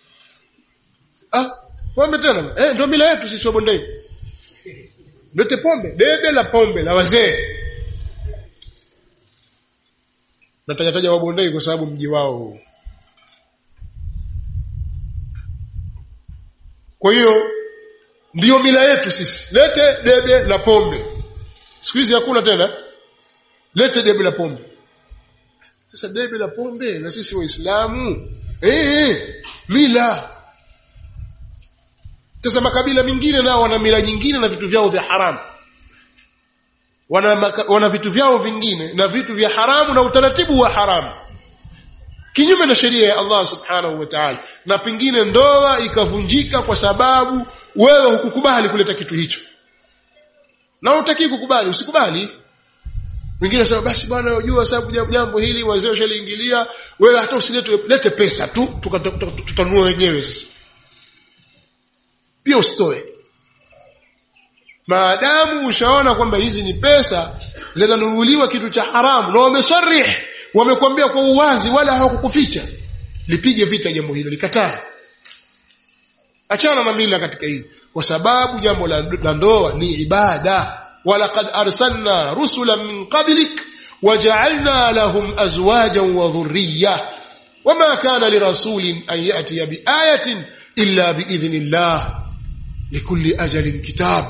Pombe tena ndio mila yetu sisi wa Bondei. Lete pombe, debe la pombe la wazee. Natataja wa Bondei kwa sababu mji wao huu. Kwa hiyo ndio mila yetu sisi. Lete debe la pombe. Siku hizi hakuna tena. Lete debe la pombe. Sasa debe la pombe na sisi Waislamu mila. Sasa makabila mengine nao wana mila nyingine na vitu vyao vya haramu. Wana vitu vyao vingine na vitu vya haramu na utaratibu wa haramu. Kinyume na sheria ya Allah subhanahu wa ta'ala. Na pengine ndoa ikavunjika kwa sababu wewe hukukubali kuleta kitu hicho. Na hutaki kukubali, usikubali. Wengine sema basi bwana unajua sababu jambo hili wazee washaliingilia, wewe hata usilete pesa tu tutanunua wenyewe sasa. Pia usitoe. Maadamu ushaona kwamba hizi ni pesa zinanunuliwa kitu cha haramu na wamesarih, wamekwambia kwa uwazi wala hawakukuficha, lipige vita jambo hilo, likataa. Achana na mila katika hili, kwa sababu jambo la ndoa ni ibada. Walaqad arsalna rusulan min qablik waja'alna lahum azwajan wa dhurriyya wama kana lirasulin an ya'tiya biayatin illa biidhnillah likulli ajalin kitab.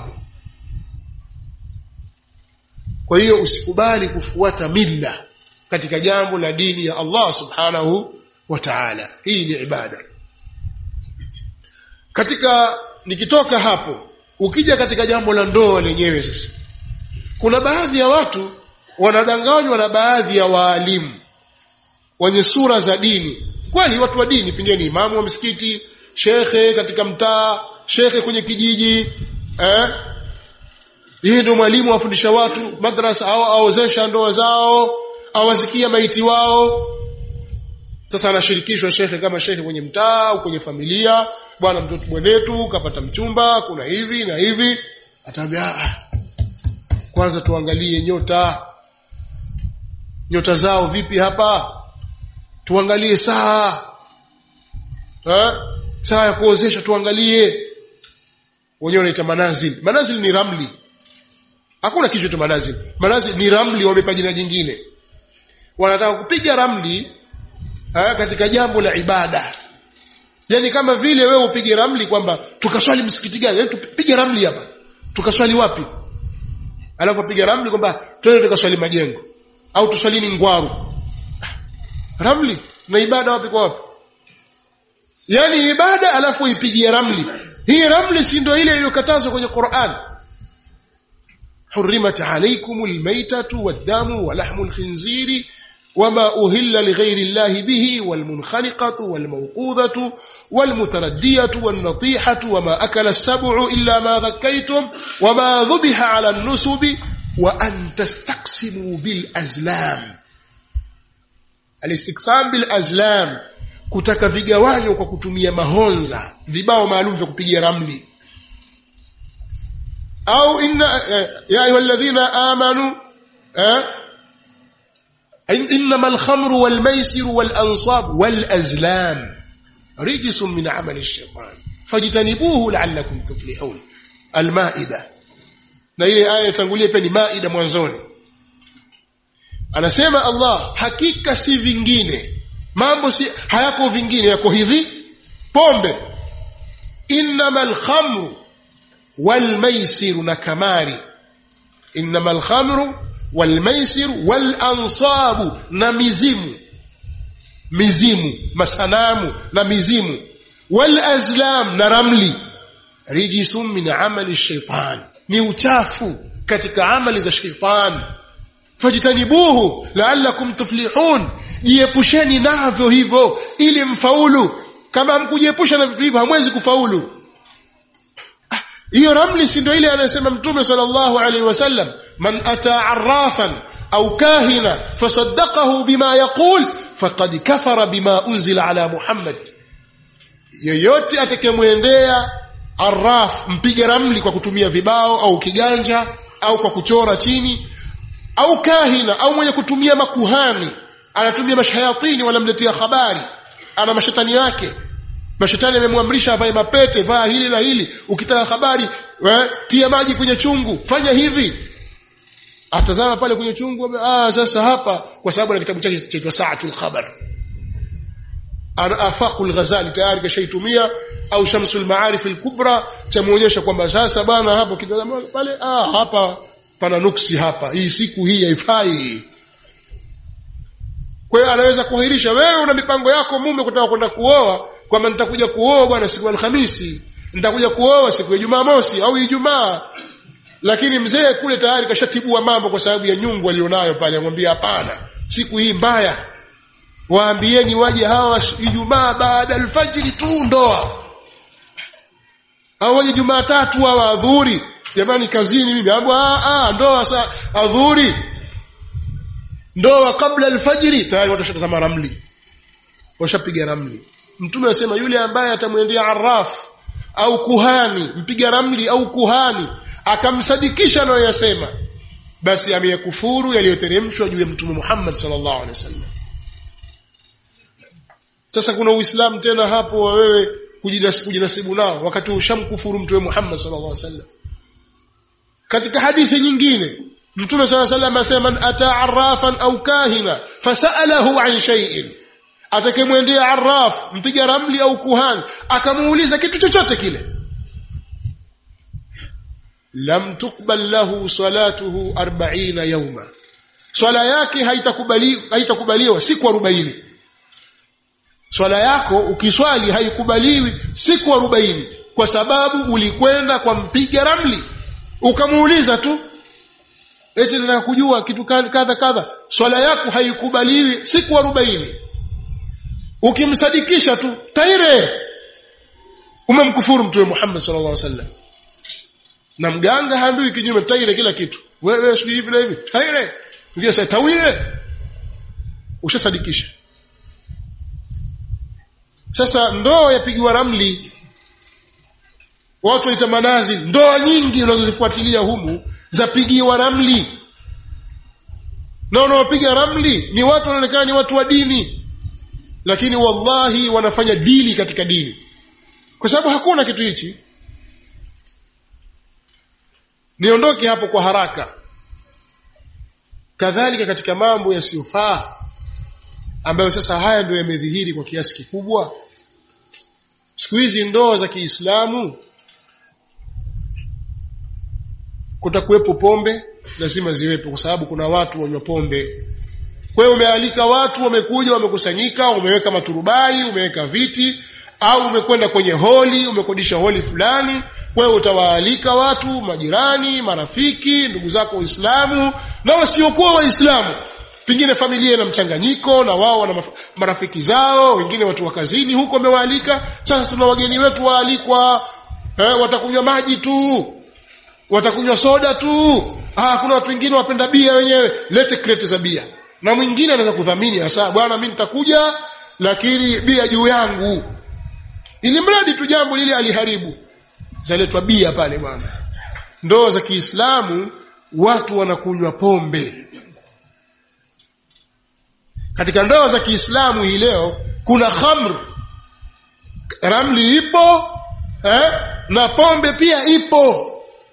Kwa hiyo usikubali kufuata mila katika jambo la dini ya Allah subhanahu wa ta'ala. Hii ni ibada. Nikitoka hapo ukija katika jambo la ndoa lenyewe sasa, kuna baadhi ya watu wanadanganywa na baadhi ya waalimu wenye sura za dini. Kwani watu wa dini, pengine imamu wa msikiti, shekhe katika mtaa, shekhe kwenye kijiji, yeye ndio mwalimu afundisha watu madrasa au aozesha ndoa zao, awazikia maiti wao. Sasa anashirikishwa shekhe kama shekhe kwenye mtaa au kwenye familia, bwana mtoto mwenetu kapata mchumba, kuna hivi na hivi. Ataambia kwanza tuangalie nyota zao vipi hapa, tuangalie saa ya kuozesha tuangalie. Wenyewe wanaita manazil. Manazil ni ramli. Hakuna kitu cha manazil. Manazil ni ramli, wamepa jina jingine. Wanataka kupiga ramli katika jambo la ibada. Yaani kama vile wewe upige ramli kwamba tukaswali msikiti gani? Yaani tupige ramli hapa. Tukaswali wapi? Alafu upige ramli kwamba twende tukaswali Majengo au tuswalini Ngwaru. Ramli na ibada wapi kwa wapi? Yaani ibada alafu ipigie ramli. Hii ramli si ndio ile iliyokatazwa kwenye Qur'an? Hurrimat alaykumul maytatu wad-damu wa lahmul khinziri wama uhilla lighayri Allahi bihi wal munkhaniqatu wal mawqudhatu wal mutaraddiyatu wan natihatu wama akala as-sab'u illa ma dhakkaytum wama dhubiha 'ala an-nusubi wa an tastaqsimu bil azlam. Al-istiqsam bil azlam, kutaka vigawanyo kwa kutumia mahonza, vibao maalum vya kupigia ramli. Au ya ayyuhalladhina amanu innamal khamru wal maisiru wal ansab wal azlam rijsun min amali ash-shaytan fajtanibuhu la'allakum tuflihun. Al-Maida. Na ile aya itangulia pia ni Maida mwanzoni. Anasema Allah, hakika si vingine, mambo si hayako vingine, yako hivi: pombe, innamal khamru wal maisiru na kamari, innamal khamru wal maisiru wal ansabu na mizimu masanamu na mizimu, wal azlam na ramli. rijisum min amali shaitan, ni uchafu katika amali za shaitan. Fajtanibuhu la'allakum tuflihun, jiepusheni navyo hivyo ili mfaulu. Kama mkujiepusha na vitu hivyo hamwezi kufaulu. Hiyo ramli si ndio ile anasema Mtume sallallahu alaihi wasallam, man ata arrafan au kahina fasaddaqahu bima yaqul faqad kafara bima unzila ala Muhammad. Yoyote atakayemwendea arraf, mpiga ramli kwa kutumia vibao au kiganja au kwa kuchora chini, au kahina au mwenye kutumia makuhani, anatumia mashayatini wanamletea habari, ana mashetani yake, mashetani yamemwamrisha avae mapete, vaa hili na hili, ukitaka habari tia maji kwenye chungu, fanya hivi. Atazama pale kwenye chungu, sasa hapa, kwa sababu na kitabu chake chaitwa Sa'atul Khabar, ana Afaqul Ghazali tayari kashaitumia, au Shamsul Ma'arif al-Kubra, chamuonyesha kwamba sasa bana hapo kitazama pale, hapa pana nuksi, hapa hii siku hii haifai. Kwa hiyo anaweza kuahirisha. Wewe una mipango yako, mume kutaka kwenda kuoa, kwamba nitakuja kuoa bwana siku ya Alhamisi, nitakuja kuoa siku ya Jumamosi au Ijumaa, lakini mzee kule tayari kashatibua mambo kwa sababu ya nyungu alionayo pale, amwambia hapana, siku hii mbaya, waambieni waje hawa Ijumaa baada alfajiri tu ndoa, au waje Jumatatu hawa adhuhuri, jamani kazini mimi, ndoa saa adhuhuri, ndoa kabla alfajiri, tayari watu washatazama ramli, washapiga ramli. Mtume anasema yule ambaye atamwendea arraf au kuhani, mpiga ramli au kuhani, akamsadikisha anayoyasema, basi ameyakufuru yaliyoteremshwa juu ya Mtume Muhammad sallallahu alaihi wasallam. Sasa kuna Uislamu tena hapo wewe kujinasibu nao wakati ushamkufuru Mtume Muhammad sallallahu alaihi wasallam? Katika hadithi nyingine Mtume sallallahu alaihi wasallam asema, man ata arrafan au kahina fasalahu an shay'in, atakemwendea arraf, mpiga ramli au kuhani, akamuuliza kitu chochote kile, lam tuqbal lahu salatuhu 40 yawma, swala yake haitakubaliwa siku 40. Swala yako ukiswali haikubaliwi siku 40, kwa sababu ulikwenda kwa mpiga ramli ukamuuliza tu eti nataka kujua kitu kadha kadha. Swala yako haikubaliwi siku 40. Ukimsadikisha tu taire, umemkufuru Mtume Muhammad sallallahu alaihi wasallam. Na mganga haambiwi kinyume, taire kila kitu. Wewe sio hivi na hivi, taire ndio sasa tawile, ushasadikisha. Sasa ndoa yapigiwa ramli, watu waita manazi, ndoa nyingi unazozifuatilia humu zapigiwa ramli, na wanaopiga ramli ni watu wanaonekana ni watu wa dini, lakini wallahi wanafanya dili katika dini, kwa sababu hakuna kitu hichi. Niondoke hapo kwa haraka. Kadhalika katika mambo yasiyofaa ambayo sasa haya ndio yamedhihiri kwa kiasi kikubwa siku hizi, ndoa za Kiislamu kutakuwepo pombe, lazima ziwepo, kwa sababu kuna watu wanywa pombe. Kwa hiyo umealika watu, wamekuja, wamekusanyika, umeweka maturubai, umeweka viti, au umekwenda kwenye holi, umekodisha holi fulani. Kwa hiyo utawaalika watu, majirani, marafiki, ndugu zako Waislamu na wasiokuwa Waislamu, pengine familia na mchanganyiko, na wao wana marafiki zao, wengine watu wa kazini huko wamewaalika. Sasa tuna wageni wetu waalikwa, watakunywa maji tu, watakunywa soda tu. Kuna watu wengine wapenda bia wenyewe, lete kreti za bia. Na mwingine anaweza kudhamini hasa, bwana mimi nitakuja lakini bia juu yangu, ili mradi tu jambo lile aliharibu, zaletwa bia pale bwana. Ndoa za Kiislamu watu wanakunywa pombe. Katika ndoa za Kiislamu hii leo kuna khamr, ramli ipo, na pombe pia ipo.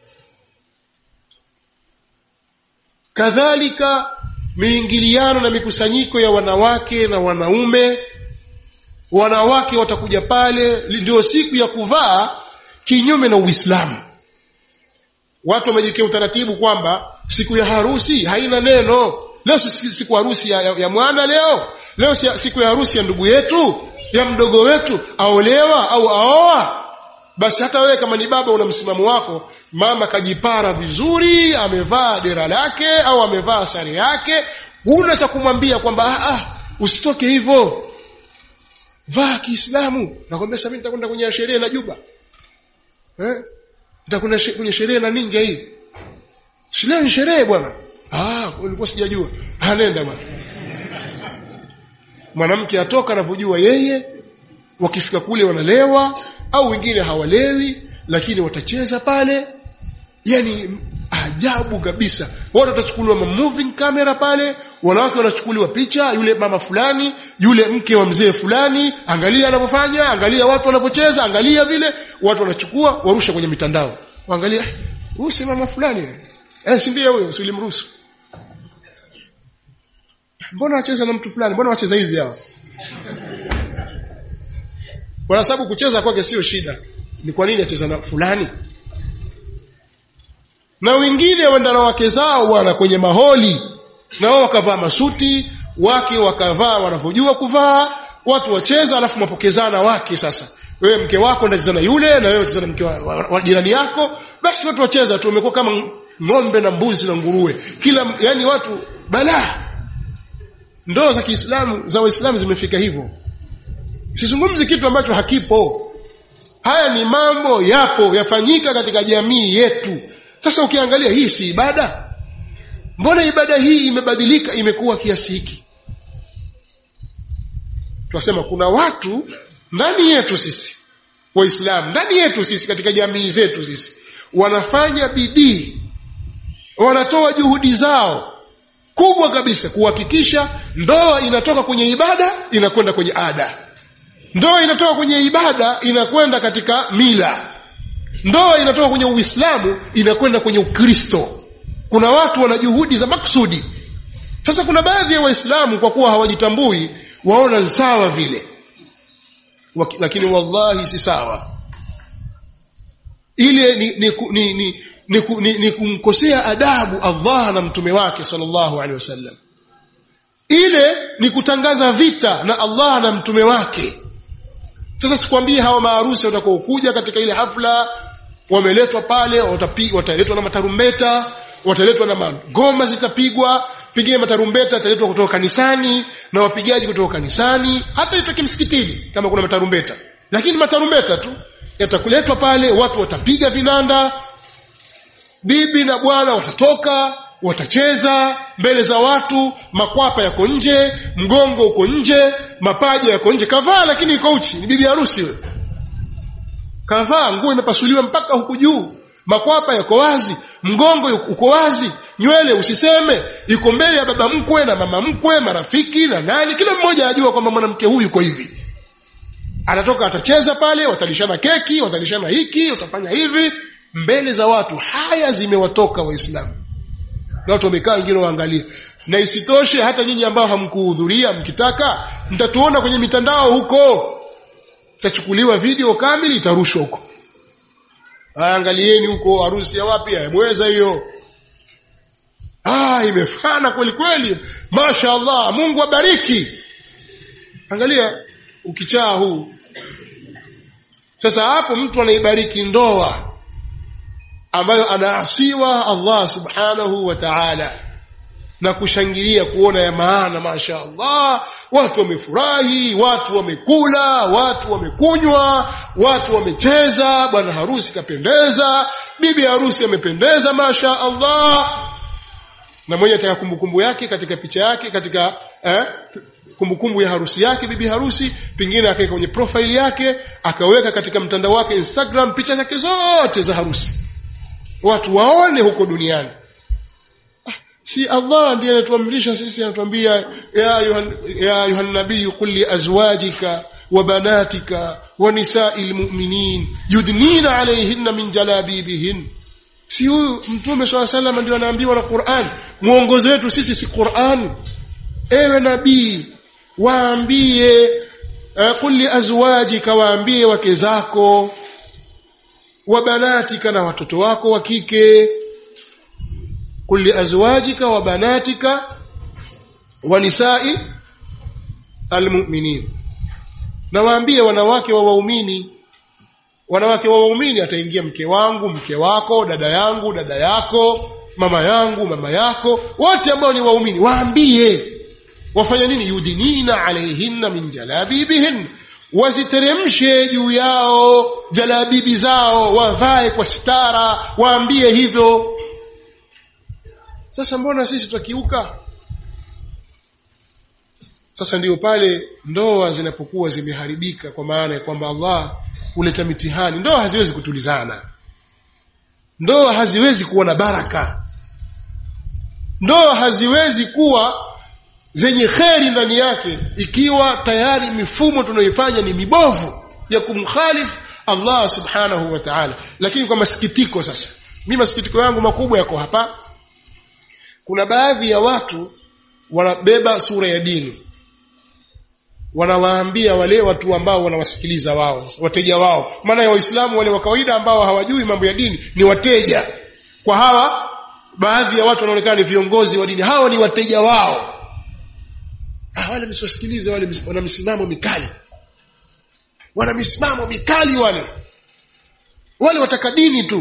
Kadhalika miingiliano na mikusanyiko ya wanawake na wanaume. Wanawake watakuja pale, ndio siku ya kuvaa kinyume na Uislamu. Watu wamejiwekea utaratibu kwamba siku ya harusi haina neno. Leo siku harusi ya mwana, leo siku ya harusi ya ndugu yetu, ya mdogo wetu aolewa au aoa. basi hata wewe kama ni baba una msimamo wako, mama kajipara vizuri, amevaa dera lake au amevaa sare yake, huna cha kumwambia kwamba usitoke hivyo, vaa Kiislamu. Nakwambia sasa mimi nitakwenda kwenye sherehe na juba. Nitakwenda kwenye sherehe na ninja hii. Shule ni sherehe bwana. Ulikuwa sijajua. Nenda bwana. Mwanamke atoka anavyojua yeye, wakifika kule wanalewa au wengine hawalewi lakini watacheza pale. Yani ajabu kabisa. Watu watachukuliwa moving camera pale, wanawake wanachukuliwa picha, yule mama fulani, yule mke wa mzee fulani, angalia anavyofanya, angalia watu wanapocheza, angalia vile watu wanachukua warusha kwenye mitandao. Angalia, huyu si mama fulani. Si ndiye huyo, usilimruhusu. Mbona wacheza na mtu fulani? Mbona wacheza hivi hao? Kwa sababu kucheza kwake sio shida. Ni kwa nini acheza na fulani? Na wengine wenda na wake zao bwana kwenye maholi, na wao wakavaa masuti, wake wakavaa wanavyojua kuvaa, watu wacheza alafu mapokezana wake. Sasa wewe mke wako unacheza na yule, na wewe unacheza na mke wa jirani yako, basi watu wacheza tu, umekuwa kama ng'ombe na mbuzi na nguruwe. Yani watu balaa. Ndoa za Kiislamu za Waislamu zimefika hivyo. Sizungumzi kitu ambacho hakipo. Haya ni mambo yapo, yafanyika katika jamii yetu. Sasa ukiangalia hii si ibada? Mbona ibada hii imebadilika, imekuwa kiasi hiki? Tunasema kuna watu ndani yetu sisi Waislamu, ndani yetu sisi, katika jamii zetu sisi, wanafanya bidii, wanatoa juhudi zao kubwa kabisa kuhakikisha ndoa inatoka kwenye ibada inakwenda kwenye ada. Ndoa inatoka kwenye ibada inakwenda katika mila. Ndoa inatoka kwenye Uislamu inakwenda kwenye Ukristo. Kuna watu wana juhudi za maksudi. Sasa kuna baadhi ya Waislamu kwa kuwa hawajitambui waona sawa vile, lakini wallahi si sawa. Ile ni kumkosea adabu Allah na mtume wake sallallahu alaihi wasallam. Ile ni kutangaza vita na Allah na mtume wake. Sasa sikwambie hawa maharusi watakaokuja katika ile hafla wameletwa pale, wataletwa na matarumbeta, wataletwa na magoma zitapigwa, pengine matarumbeta yataletwa kutoka kanisani na wapigaji kutoka kanisani, hata itoke msikitini kama kuna matarumbeta. Lakini matarumbeta tu yatakuletwa pale, watu watapiga vinanda, bibi na bwana watatoka, watacheza mbele za watu, makwapa yako nje, mgongo uko nje, mapaja yako nje, kavaa lakini iko uchi, ni bibi harusi wewe. Kavaa nguo imepasuliwa mpaka huku juu, makwapa yako wazi, mgongo uko wazi, nywele usiseme iko mbele ya baba mkwe na mama mkwe, marafiki na nani, kila mmoja anajua kwamba mwanamke huyu yuko hivi. Atatoka atacheza pale, watalishana keki, watalishana hiki, utafanya hivi mbele za watu. Haya zimewatoka Waislamu. Na watu wamekaa wengine waangalia. Na isitoshe hata nyinyi ambao hamkuhudhuria, mkitaka mtatuona kwenye mitandao huko. Itachukuliwa video kamili itarushwa huko. Angalieni huko harusi ya wapi ya mweza hiyo. Imefana kweli kweli. Mashaallah, Mungu abariki. Angalia ukichaa huu. Sasa hapo mtu anaibariki ndoa ambayo anaasiwa Allah subhanahu wa ta'ala na kushangilia kuona ya maana. Mashaallah, watu wamefurahi, watu wamekula, watu wamekunywa, watu wamecheza, bwana harusi kapendeza, bibi harusi amependeza, mashaallah. Na mmoja ataka kumbukumbu yake katika picha yake, katika kumbukumbu ya harusi yake bibi harusi, pengine akaweka kwenye profile yake, akaweka katika mtandao wake Instagram picha zake zote za harusi, watu waone huko duniani. Si Allah ndiye anatuamrisha sisi, anatuambia ya ayuhan nabiy qul li azwajika wa banatika wa nisa'il mu'minin yudnina alayhinna min jalabibihin. Si huyu mtume swalla sallam ndio anaambiwa na Qur'an? Muongozo wetu sisi si Qur'an. Ewe nabii, waambie qul li azwajika, waambie wake zako, wa banatika, na watoto wako wa kike. Qul li azwajika wa banatika wa nisa'i almu'minin, na waambie wanawake wa waumini. wanawake wa waumini ataingia mke wangu, mke wako, dada yangu, dada yako, mama yangu, mama yako, wote ambao ni waumini. Waambie wafanye nini? Yudinina alaihinna min jalabibihin, waziteremshe juu yao jalabibi zao, wavae kwa sitara. Waambie hivyo. Sasa mbona sisi tukiuka? Sasa ndio pale ndoa zinapokuwa zimeharibika, kwa maana ya kwamba Allah huleta mitihani. Ndoa haziwezi kutulizana, ndoa haziwezi kuwa na baraka, ndoa haziwezi kuwa zenye kheri ndani yake ikiwa tayari mifumo tunayoifanya ni mibovu ya kumkhalifu Allah subhanahu wa ta'ala. Lakini kwa masikitiko, sasa mimi masikitiko yangu makubwa yako hapa. Kuna baadhi ya watu wanabeba sura ya dini, wanawaambia wale watu ambao wanawasikiliza wao, wateja wao. Maana ya Waislamu wale wa kawaida ambao hawajui mambo ya dini ni wateja kwa hawa. Baadhi ya watu wanaonekana ni viongozi wa dini, hawa ni wateja wao. Wale msiwasikilize, wale wana misimamo mikali, wana misimamo mikali, wale wataka dini tu.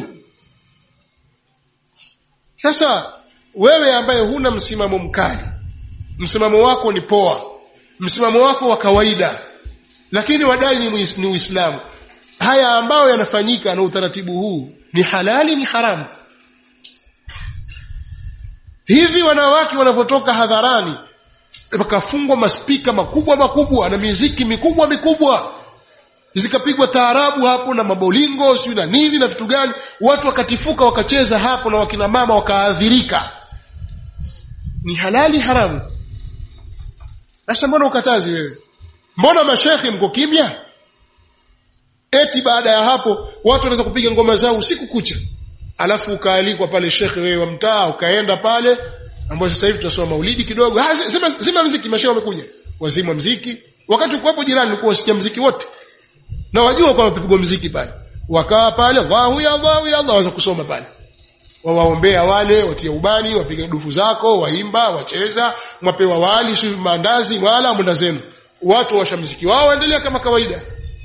Sasa wewe ambaye huna msimamo mkali, msimamo wako ni poa, msimamo wako wa kawaida, lakini wadai ni Uislamu, haya ambayo yanafanyika na utaratibu huu ni halali, ni haramu? Hivi wanawake wanavotoka hadharani wakafungwa maspika makubwa makubwa na miziki mikubwa mikubwa, zikapigwa taarabu hapo na mabolingo sio na nini na vitu gani, watu wakatifuka wakacheza hapo na wakina mama wakaadhirika, ni halali, haramu? Sasa mbona ukatazi wewe? Mbona mashekhi mko kimya? Eti baada ya hapo watu wanaweza kupiga ngoma zao usiku kucha, alafu ukaalikwa pale shekhi wewe wa mtaa, ukaenda pale ambao sasa hivi tutasoma maulidi kidogo, zima muziki. Mashehe wamekuja wazima muziki, wakati uko hapo jirani ulikuwa usikia muziki wote na wajua kwamba pigwa muziki pale. Wakawa pale Allahu ya Allah ya Allah, waanza kusoma pale, wawaombea wale, watia ubani, wapiga dufu zako, waimba, wacheza, mwapewa wali, si maandazi, wala mwenda zenu. Watu washa muziki wao, endelea kama kawaida.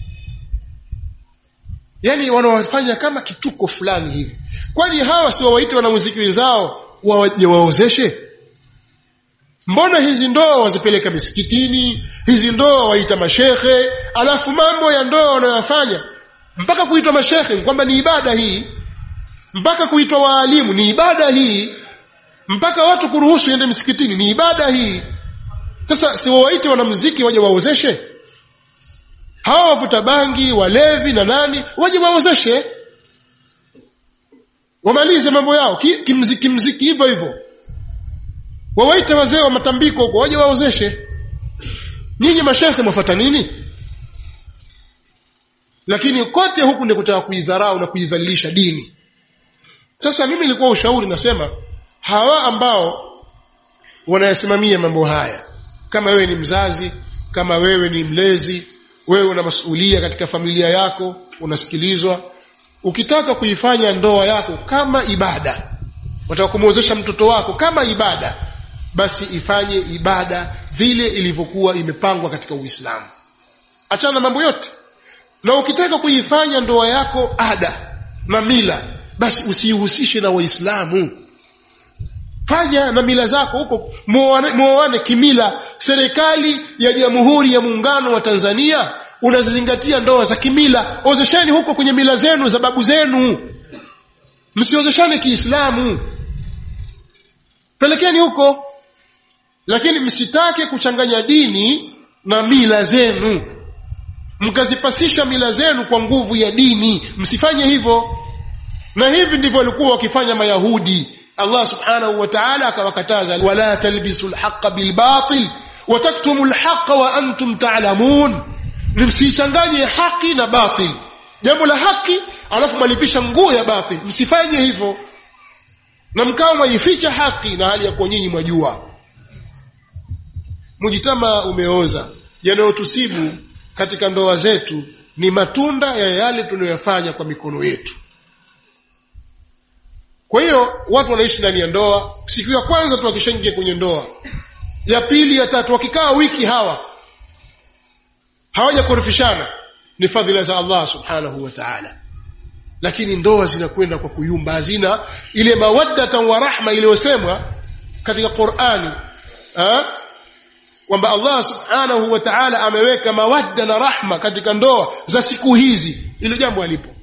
Yani wanawafanya kama kituko fulani hivi. Kwani hawa si wawaite wana muziki wenzao waozeshe? Mbona hizi ndoa wazipeleka misikitini, hizi ndoa waita mashehe, alafu mambo ya ndoa wanayofanya mpaka kuitwa mashehe kwamba ni ibada hii, mpaka kuitwa waalimu ni ibada hii, mpaka watu kuruhusu ende misikitini ni ibada hii. Sasa si wawaite wana muziki waje waozeshe? Hawa wavuta bangi, walevi na nani, waje waozeshe, wamalize mambo yao kimziki hivyo hivyo. Wawaite wazee wa matambiko huko waje waozeshe. Nyinyi mashehe mwafuata nini? Lakini kote huku ni kutaka kuidharau na kuidhalilisha dini. Sasa mimi nilikuwa ushauri nasema, hawa ambao wanayasimamia mambo haya, kama wewe ni mzazi, kama wewe ni mlezi, wewe una masuhulia katika familia yako, unasikilizwa, ukitaka kuifanya ndoa yako kama ibada, unataka kumuozesha mtoto wako kama ibada, basi ifanye ibada vile ilivyokuwa imepangwa katika Uislamu. Achana mambo yote. Na ukitaka kuifanya ndoa yako ada na mila, basi usihusishe na Waislamu. Fanya na mila zako huko, muoane kimila. Serikali ya Jamhuri ya Muungano wa Tanzania unazizingatia ndoa za kimila. Ozeshani huko kwenye mila zenu za babu zenu, msiozeshane Kiislamu, pelekeni huko. Lakini msitake kuchanganya dini na mila zenu, mkazipasisha mila zenu kwa nguvu ya dini. Msifanye hivyo. Na hivi ndivyo walikuwa wakifanya Mayahudi. Allah subhanahu wa ta'ala akawakataza, wala talbisul haqqa bil batil wa taktumul haqqa wa antum ta'lamun. Msichanganye haki na batil, jambo la haki alafu malipisha nguo ya batil. Msifanye hivyo, na mkao mwificha haki na hali ya kwa nyinyi mwajua. Mujitama umeoza. Yanayotusibu katika ndoa zetu ni matunda ya yale tunayofanya kwa mikono yetu. Kwa hiyo watu wanaishi ndani ya ndoa, siku ya kwanza tu wakishaingia kwenye ndoa, ya pili, ya tatu, wakikaa wiki hawaja kurufishana, ni fadhila za Allah subhanahu wa ta'ala. Lakini ndoa zinakwenda kwa kuyumba, hazina ile mawaddatan wa rahma iliyosemwa katika Qur'ani, kwamba Allah subhanahu wa ta'ala ameweka mawadda na rahma katika ndoa za siku hizi. Hilo jambo halipo.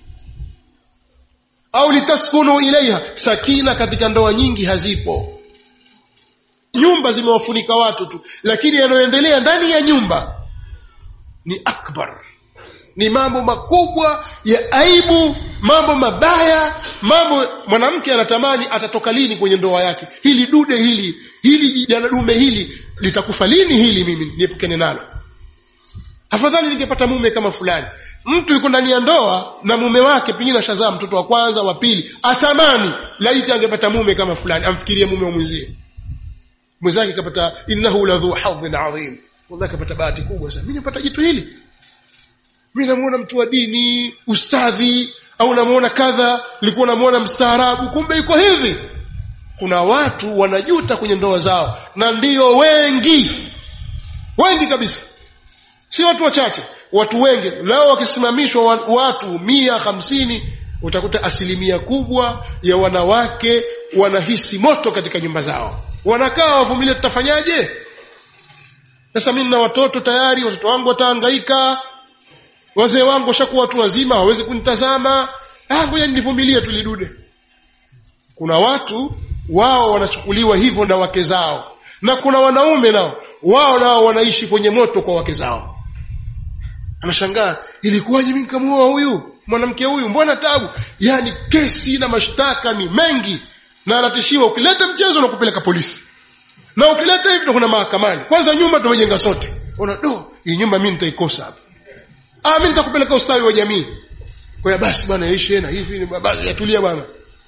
Au litaskunu ilaiha, sakina katika ndoa nyingi hazipo. Nyumba zimewafunika watu tu, lakini yanayoendelea ndani ya nyumba ni akbar, ni mambo makubwa ya aibu, mambo mabaya, mambo mwanamke anatamani atatoka lini kwenye ndoa yake. Hili dude hili jana dume hili litakufa lini, hili mimi niepukane nalo. Afadhali ningepata mume kama fulani. Mtu yuko ndani ya ndoa na mume wake pengine ashazaa mtoto wa kwanza wa pili, atamani laiti angepata mume kama fulani, amfikirie mume wa mwenzie. Mwenzake kapata innahu ladhu hadhin adhim, wallahi kapata bahati kubwa sana. Mimi nipata jitu hili. Mimi namuona mtu wa dini, ustadhi, au namuona kadha, nilikuwa namuona mstaarabu, kumbe yuko hivi. Kuna watu wanajuta kwenye ndoa zao, na ndio wengi kabisa, si watu wachache, watu wengi. Leo wakisimamishwa watu 150, utakuta asilimia kubwa ya wanawake wanahisi moto katika nyumba zao. Wanakaa wavumilie, tutafanyaje? Sasa mimi na watoto tayari, watoto wangu watahangaika, wazee wangu washakuwa watu wazima, hawezi kunitazama. Ngoja nivumilie tulidude. Kuna watu wao wanachukuliwa hivyo na wake zao, na kuna wanaume nao wao wanaishi kwenye moto kwa wake zao. Anashangaa, ilikuwaje mimi nikamuoa huyu mwanamke huyu, mbona tabu? Yani kesi na mashtaka ni mengi, na anatishiwa ukileta mchezo na kupeleka polisi, na ukileta hivi kuna mahakamani. Kwanza nyumba tumejenga sote, hii nyumba mimi nitaikosa hapa, mimi nitakupeleka ustawi wa jamii. Kwa hiyo basi bwana yaishi na hivi, basi yatulia bwana.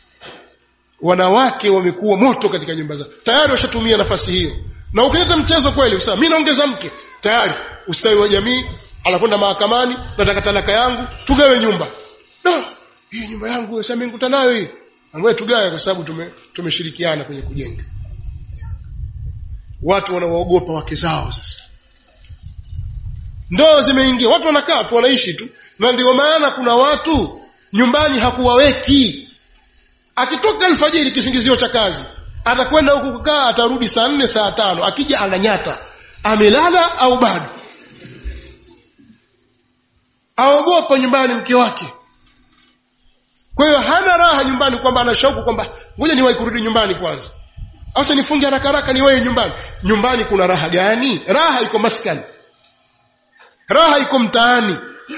Wanawake wamekuwa moto katika nyumba zao, tayari washatumia nafasi hiyo. Na ukileta mchezo kweli, usema mimi naongeza mke, tayari ustawi wa jamii, anakwenda mahakamani, nataka talaka yangu, tugawe nyumba. Hii nyumba yangu sasa mimi nikutana nayo hii, ambaye tugawe kwa sababu tumeshirikiana kwenye kujenga. Watu wanaogopa wake zao. Sasa ndoa zimeingia, watu wanakaa tu, wanaishi tu. Na ndio maana kuna watu nyumbani hakuwaweki. Akitoka alfajiri kisingizio cha kazi, atakwenda huko kukaa, atarudi saa 4 saa 5, akija ananyata amelala au bado. Aogopa nyumbani mke wake. Kwa hiyo hana raha nyumbani, kwamba ana shauku kwamba ngoja niwahi kurudi nyumbani kwanza, au nifunge haraka niwahi nyumbani. Nyumbani kuna raha gani? Raha iko maskani, raha iko mtaani.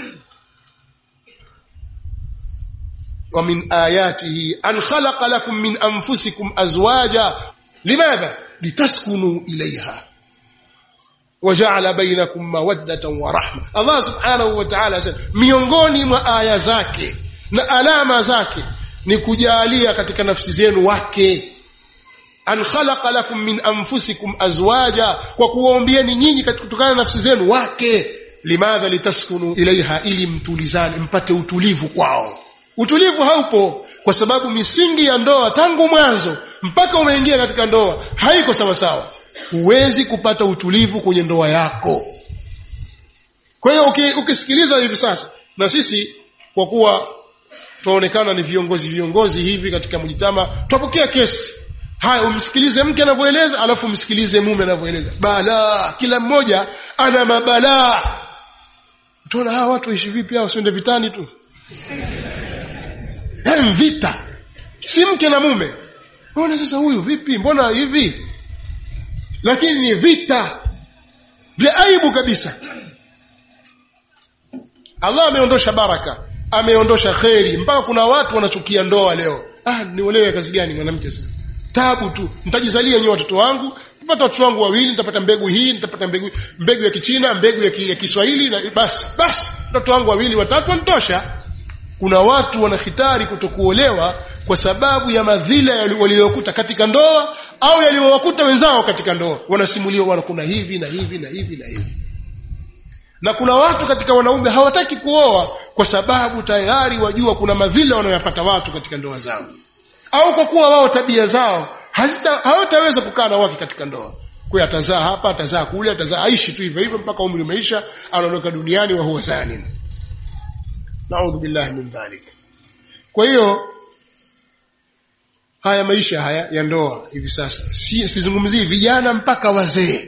wa min ayatihi an khalaqa lakum min anfusikum azwaja, limadha? litaskunu ilayha wa ja'ala bainakum mawaddatan wa rahma. Allah subhanahu wa ta'ala asema miongoni mwa aya zake na alama zake ni kujalia katika nafsi zenu wake. An khalaqa lakum min anfusikum azwaja, kwa kuwaombieni nyinyi kutokana na nafsi zenu wake. Limadha? litaskunu ilaiha, ili mtulizane, mpate utulivu kwao. Utulivu haupo kwa sababu misingi ya ndoa tangu mwanzo mpaka umeingia katika ndoa haiko sawa sawa. Huwezi kupata utulivu kwenye ndoa yako. Kwa hiyo ukisikiliza hivi sasa, na sisi kwa kuwa tunaonekana ni viongozi hivi katika mjitama, tupokea kesi. Haya, umsikilize mke anavyoeleza, alafu umsikilize mume anavyoeleza. Balaa, kila mmoja ana mabalaa. Tunaona hawa watu waishi vipi hao, siende vitani tu. Vita. Si mke na mume. Mbona sasa huyu vipi? Mbona hivi? Lakini ni vita vya aibu kabisa. Allah ameondosha baraka, ameondosha khairi, mpaka kuna watu wanachukia ndoa leo. Niolewe kazi gani mwanamke sasa? Tabu tu. Nitajizalia nyote watoto wangu, nipata watoto wangu wawili, nitapata mbegu hii, nitapata mbegu ya Kichina, mbegu ya Kiswahili, na basi watoto wangu wawili watatu wanatosha. Kuna watu wanahitari kutokuolewa kwa sababu ya madhila waliokuta katika ndoa au yaliowakuta wenzao katika ndoa. Wanasimuliwa wana kuna hivi na hivi na hivi na hivi. Na kuna watu katika wanaume hawataki kuoa kwa sababu tayari wajua kuna madhila wanayopata watu katika ndoa zao. Au kwa kuwa wao tabia zao hawataweza kukaa na wake katika ndoa. Kwa hiyo atazaa hapa, atazaa kule, aishi tu hivyo mpaka umri umeisha, anaondoka duniani wa huwa zani. naudhu billahi min dhalik. Kwa hiyo haya maisha haya ya ndoa hivi sasa, sizungumzii vijana mpaka wazee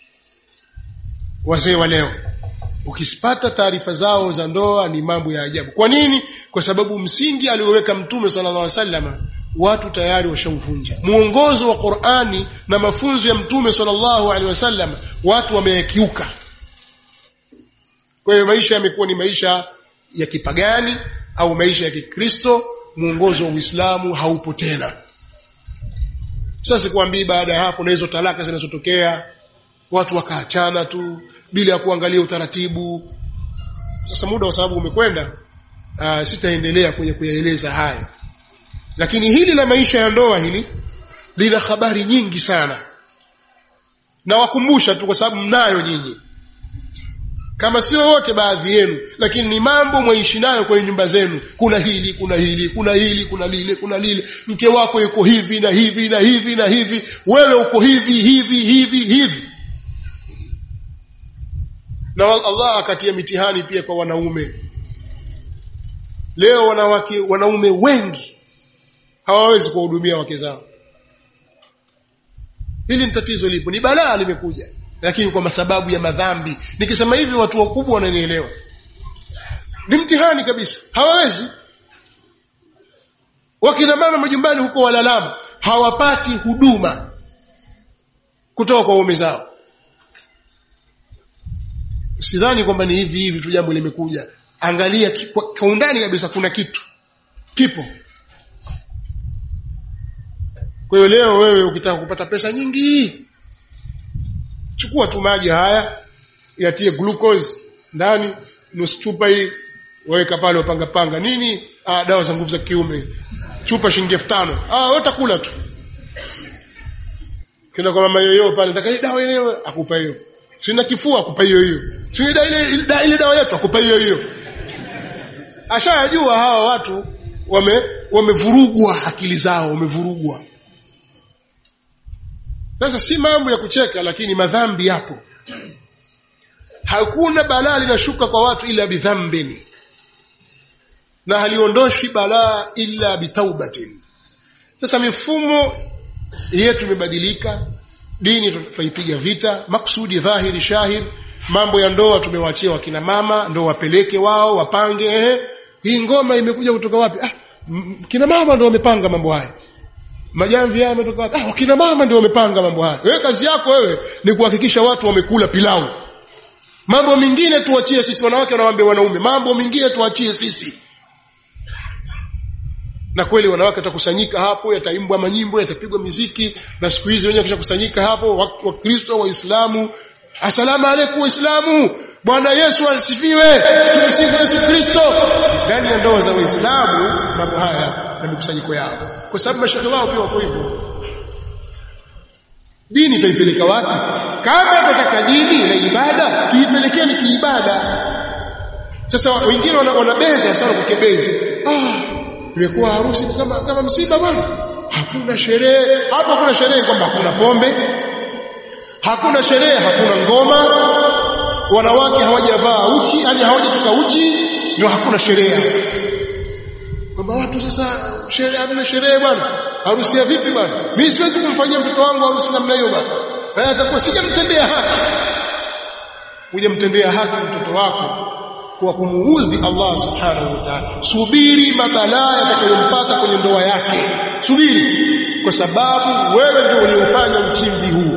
wa leo, ukisipata taarifa zao za ndoa ni mambo ya ajabu. Kwa nini? Kwa sababu msingi alioweka Mtume sallallahu alaihi wasallam watu tayari washauvunja. Muongozo wa Qur'ani na mafunzo ya Mtume sallallahu alaihi wasallam watu wameyakiuka. Kwa hiyo maisha yamekuwa ni maisha ya kipagani au maisha ya Kikristo, muongozo wa Uislamu haupo tena. Sasa kuambii baada ya hapo na hizo talaka zinazotokea watu wakaachana tu bila ya kuangalia utaratibu. Sasa muda wa sababu umekwenda, sitaendelea kwenye kuyaeleza haya. Lakini hili la maisha ya ndoa hili lina habari nyingi sana. Na wakumbusha tu kwa sababu mnayo nyinyi. Kama sio wote baadhi yenu, lakini ni mambo mwishi nayo kwenye nyumba zenu. Kuna hili, kuna hili, kuna hili, kuna lile, kuna lile. Mke wako yuko hivi na hivi na hivi na hivi, wewe uko hivi. Na Allah akatia mitihani pia kwa wanaume. Leo wanaume wengi hawawezi kuhudumia wake zao. Hili ni tatizo lipo, ni balaa limekuja, lakini kwa sababu ya madhambi. Nikisema hivi watu wakubwa wananielewa. Ni mtihani kabisa, hawawezi. Wakina mama majumbani huko walalama, hawapati huduma kutoka kwa waume zao. Sidhani kwamba ni hivi tu jambo limekuja. Angalia kwa undani kabisa, kuna kitu kipo. Kwa hiyo leo wewe ukitaka kupata pesa nyingi, chukua tu maji haya, yatie glucose ndani, nusu chupa hii, weka pale panga nini, dawa za nguvu za kiume, chupa shilingi 5,000. Wewe utakula tu. Kina kwa mama yoyo pale, nataka dawa yenyewe, akupa hiyo. Sina kifua, akupa hiyo. Sina ile dawa yetu, akupa hiyo. Ashajua hawa watu wamevurugwa akili zao, wamevurugwa. Sasa si mambo ya kucheka, lakini madhambi yapo. Hakuna balaa linashuka kwa watu ila bidhambin, na haliondoshi balaa ila bitaubatin. Sasa mifumo yetu imebadilika, dini tutaipiga vita, maksudi dhahiri shahir. Mambo ya ndoa tumewaachia wakina mama, ndio wapeleke wao wapange. Hii ngoma imekuja kutoka wapi? Kina mama ndio wamepanga mambo haya. Majamvi haya yametoka wapi? Wakina mama ndio wamepanga mambo haya. Wewe kazi yako wewe ni kuhakikisha watu wamekula pilau. Mambo mengine tuachie sisi. Wanawake wanawaambia wanaume, mambo mengine tuachie sisi. Na kweli wanawake watakusanyika hapo, yataimbwa manyimbo, yatapigwa muziki, na siku hizi wenyewe kishakusanyika hapo Wakristo, Waislamu, asalamu alaykum Waislamu, Bwana Yesu asifiwe, tumsifu Yesu Kristo. Ndani ya ndoa za Waislamu mambo haya na mikusanyiko yao, kwa sababu mashehe wao pia wako hivyo. Dini tuipeleka wapi? Kama tunataka dini na ibada, tuipelekeni kiibada. Sasa wengine wanabeza sana kukebei. Imekuwa harusi kama msiba bwana. Hakuna sherehe. Hapo hakuna sherehe kwamba hakuna pombe. Hakuna sherehe, hakuna ngoma. Wanawake hawajavaa uchi, yani hawajatoka uchi, ndio hakuna sherehe. Kwamba watu sasa sherehe, hamna sherehe bwana. Harusi ya vipi bwana? Mimi siwezi kumfanyia mtoto wangu harusi namna hiyo bwana. Atakuwa sijamtendea haki. Hujamtendea haki mtoto wako kwa kumuudhi Allah subhanahu wa ta'ala. Subiri mabalaa yatakayompata kwenye ndoa yake. Subiri, kwa sababu wewe ndio uliofanya mchimbi huu.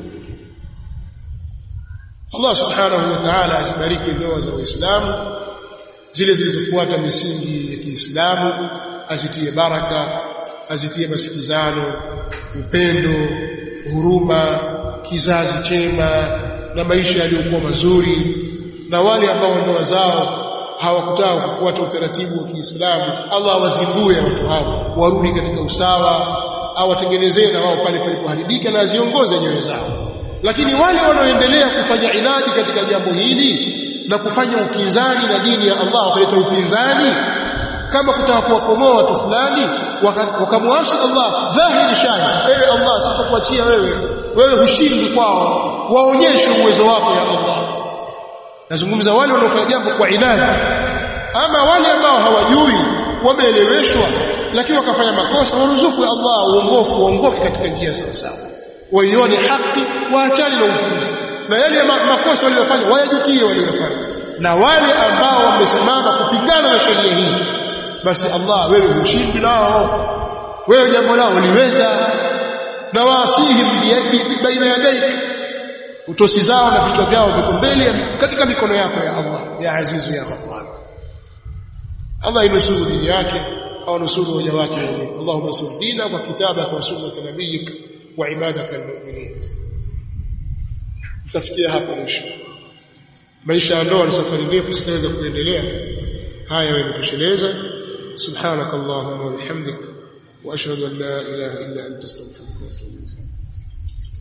Allah subhanahu wa ta'ala asibariki ndoa za Waislamu zile zilizofuata misingi ya Kiislamu, azitie baraka, azitie masikizano, upendo, huruma, kizazi chema na maisha yaliyokuwa mazuri. Na wale ambao ndoa zao hawakutaka kufuata utaratibu wa Kiislamu, Allah wazindue watu hao warudi katika usawa, au watengenezee na wao pale palipoharibika na aziongoze nyoyo zao. Lakini wale wanaoendelea kufanya inadi katika jambo hili na kufanya ukinzani na dini ya Allah, wakaleta upinzani kama kutaka kuwakomoa watu fulani, wakamwasi Allah dhahiri shahid, ewe Allah sitakuachia wewe hushindi kwao, waonyeshe uwezo wako ya Allah. Nazungumza wale wanaofanya jambo kwa inadi, Ama wale ambao hawajui, wameeleweshwa lakini wakafanya makosa, waruzuku Allah uongofu, waongoke katika njia sawa sawa, waione haki, waachane na upuuzi, na yale makosa waliyofanya wayajutie waliyofanya. Na wale ambao wamesimama kupingana na sheria hii, basi Allah wewe hushindi nao, wewe jambo lao uliweza, na wasihim baina yadaik, utosi zao na vichwa vyao viko mbele katika mikono yako ya Allah ya azizu ya ghafar. Allah inusuru dini yake au nusuru waja wake. Allahumma ansur dinaka wa kitabaka wa sunnata nabiyyik wa ibadaka almu'minin. Tafikia hapa mwisho. Maisha ya ndoa ni safari ndefu, sitaweza kuendelea. Haya yametosheleza. Subhanakallahumma wa bihamdik wa ashhadu an la ilaha illa anta astaghfiruka wa atubu ilayk.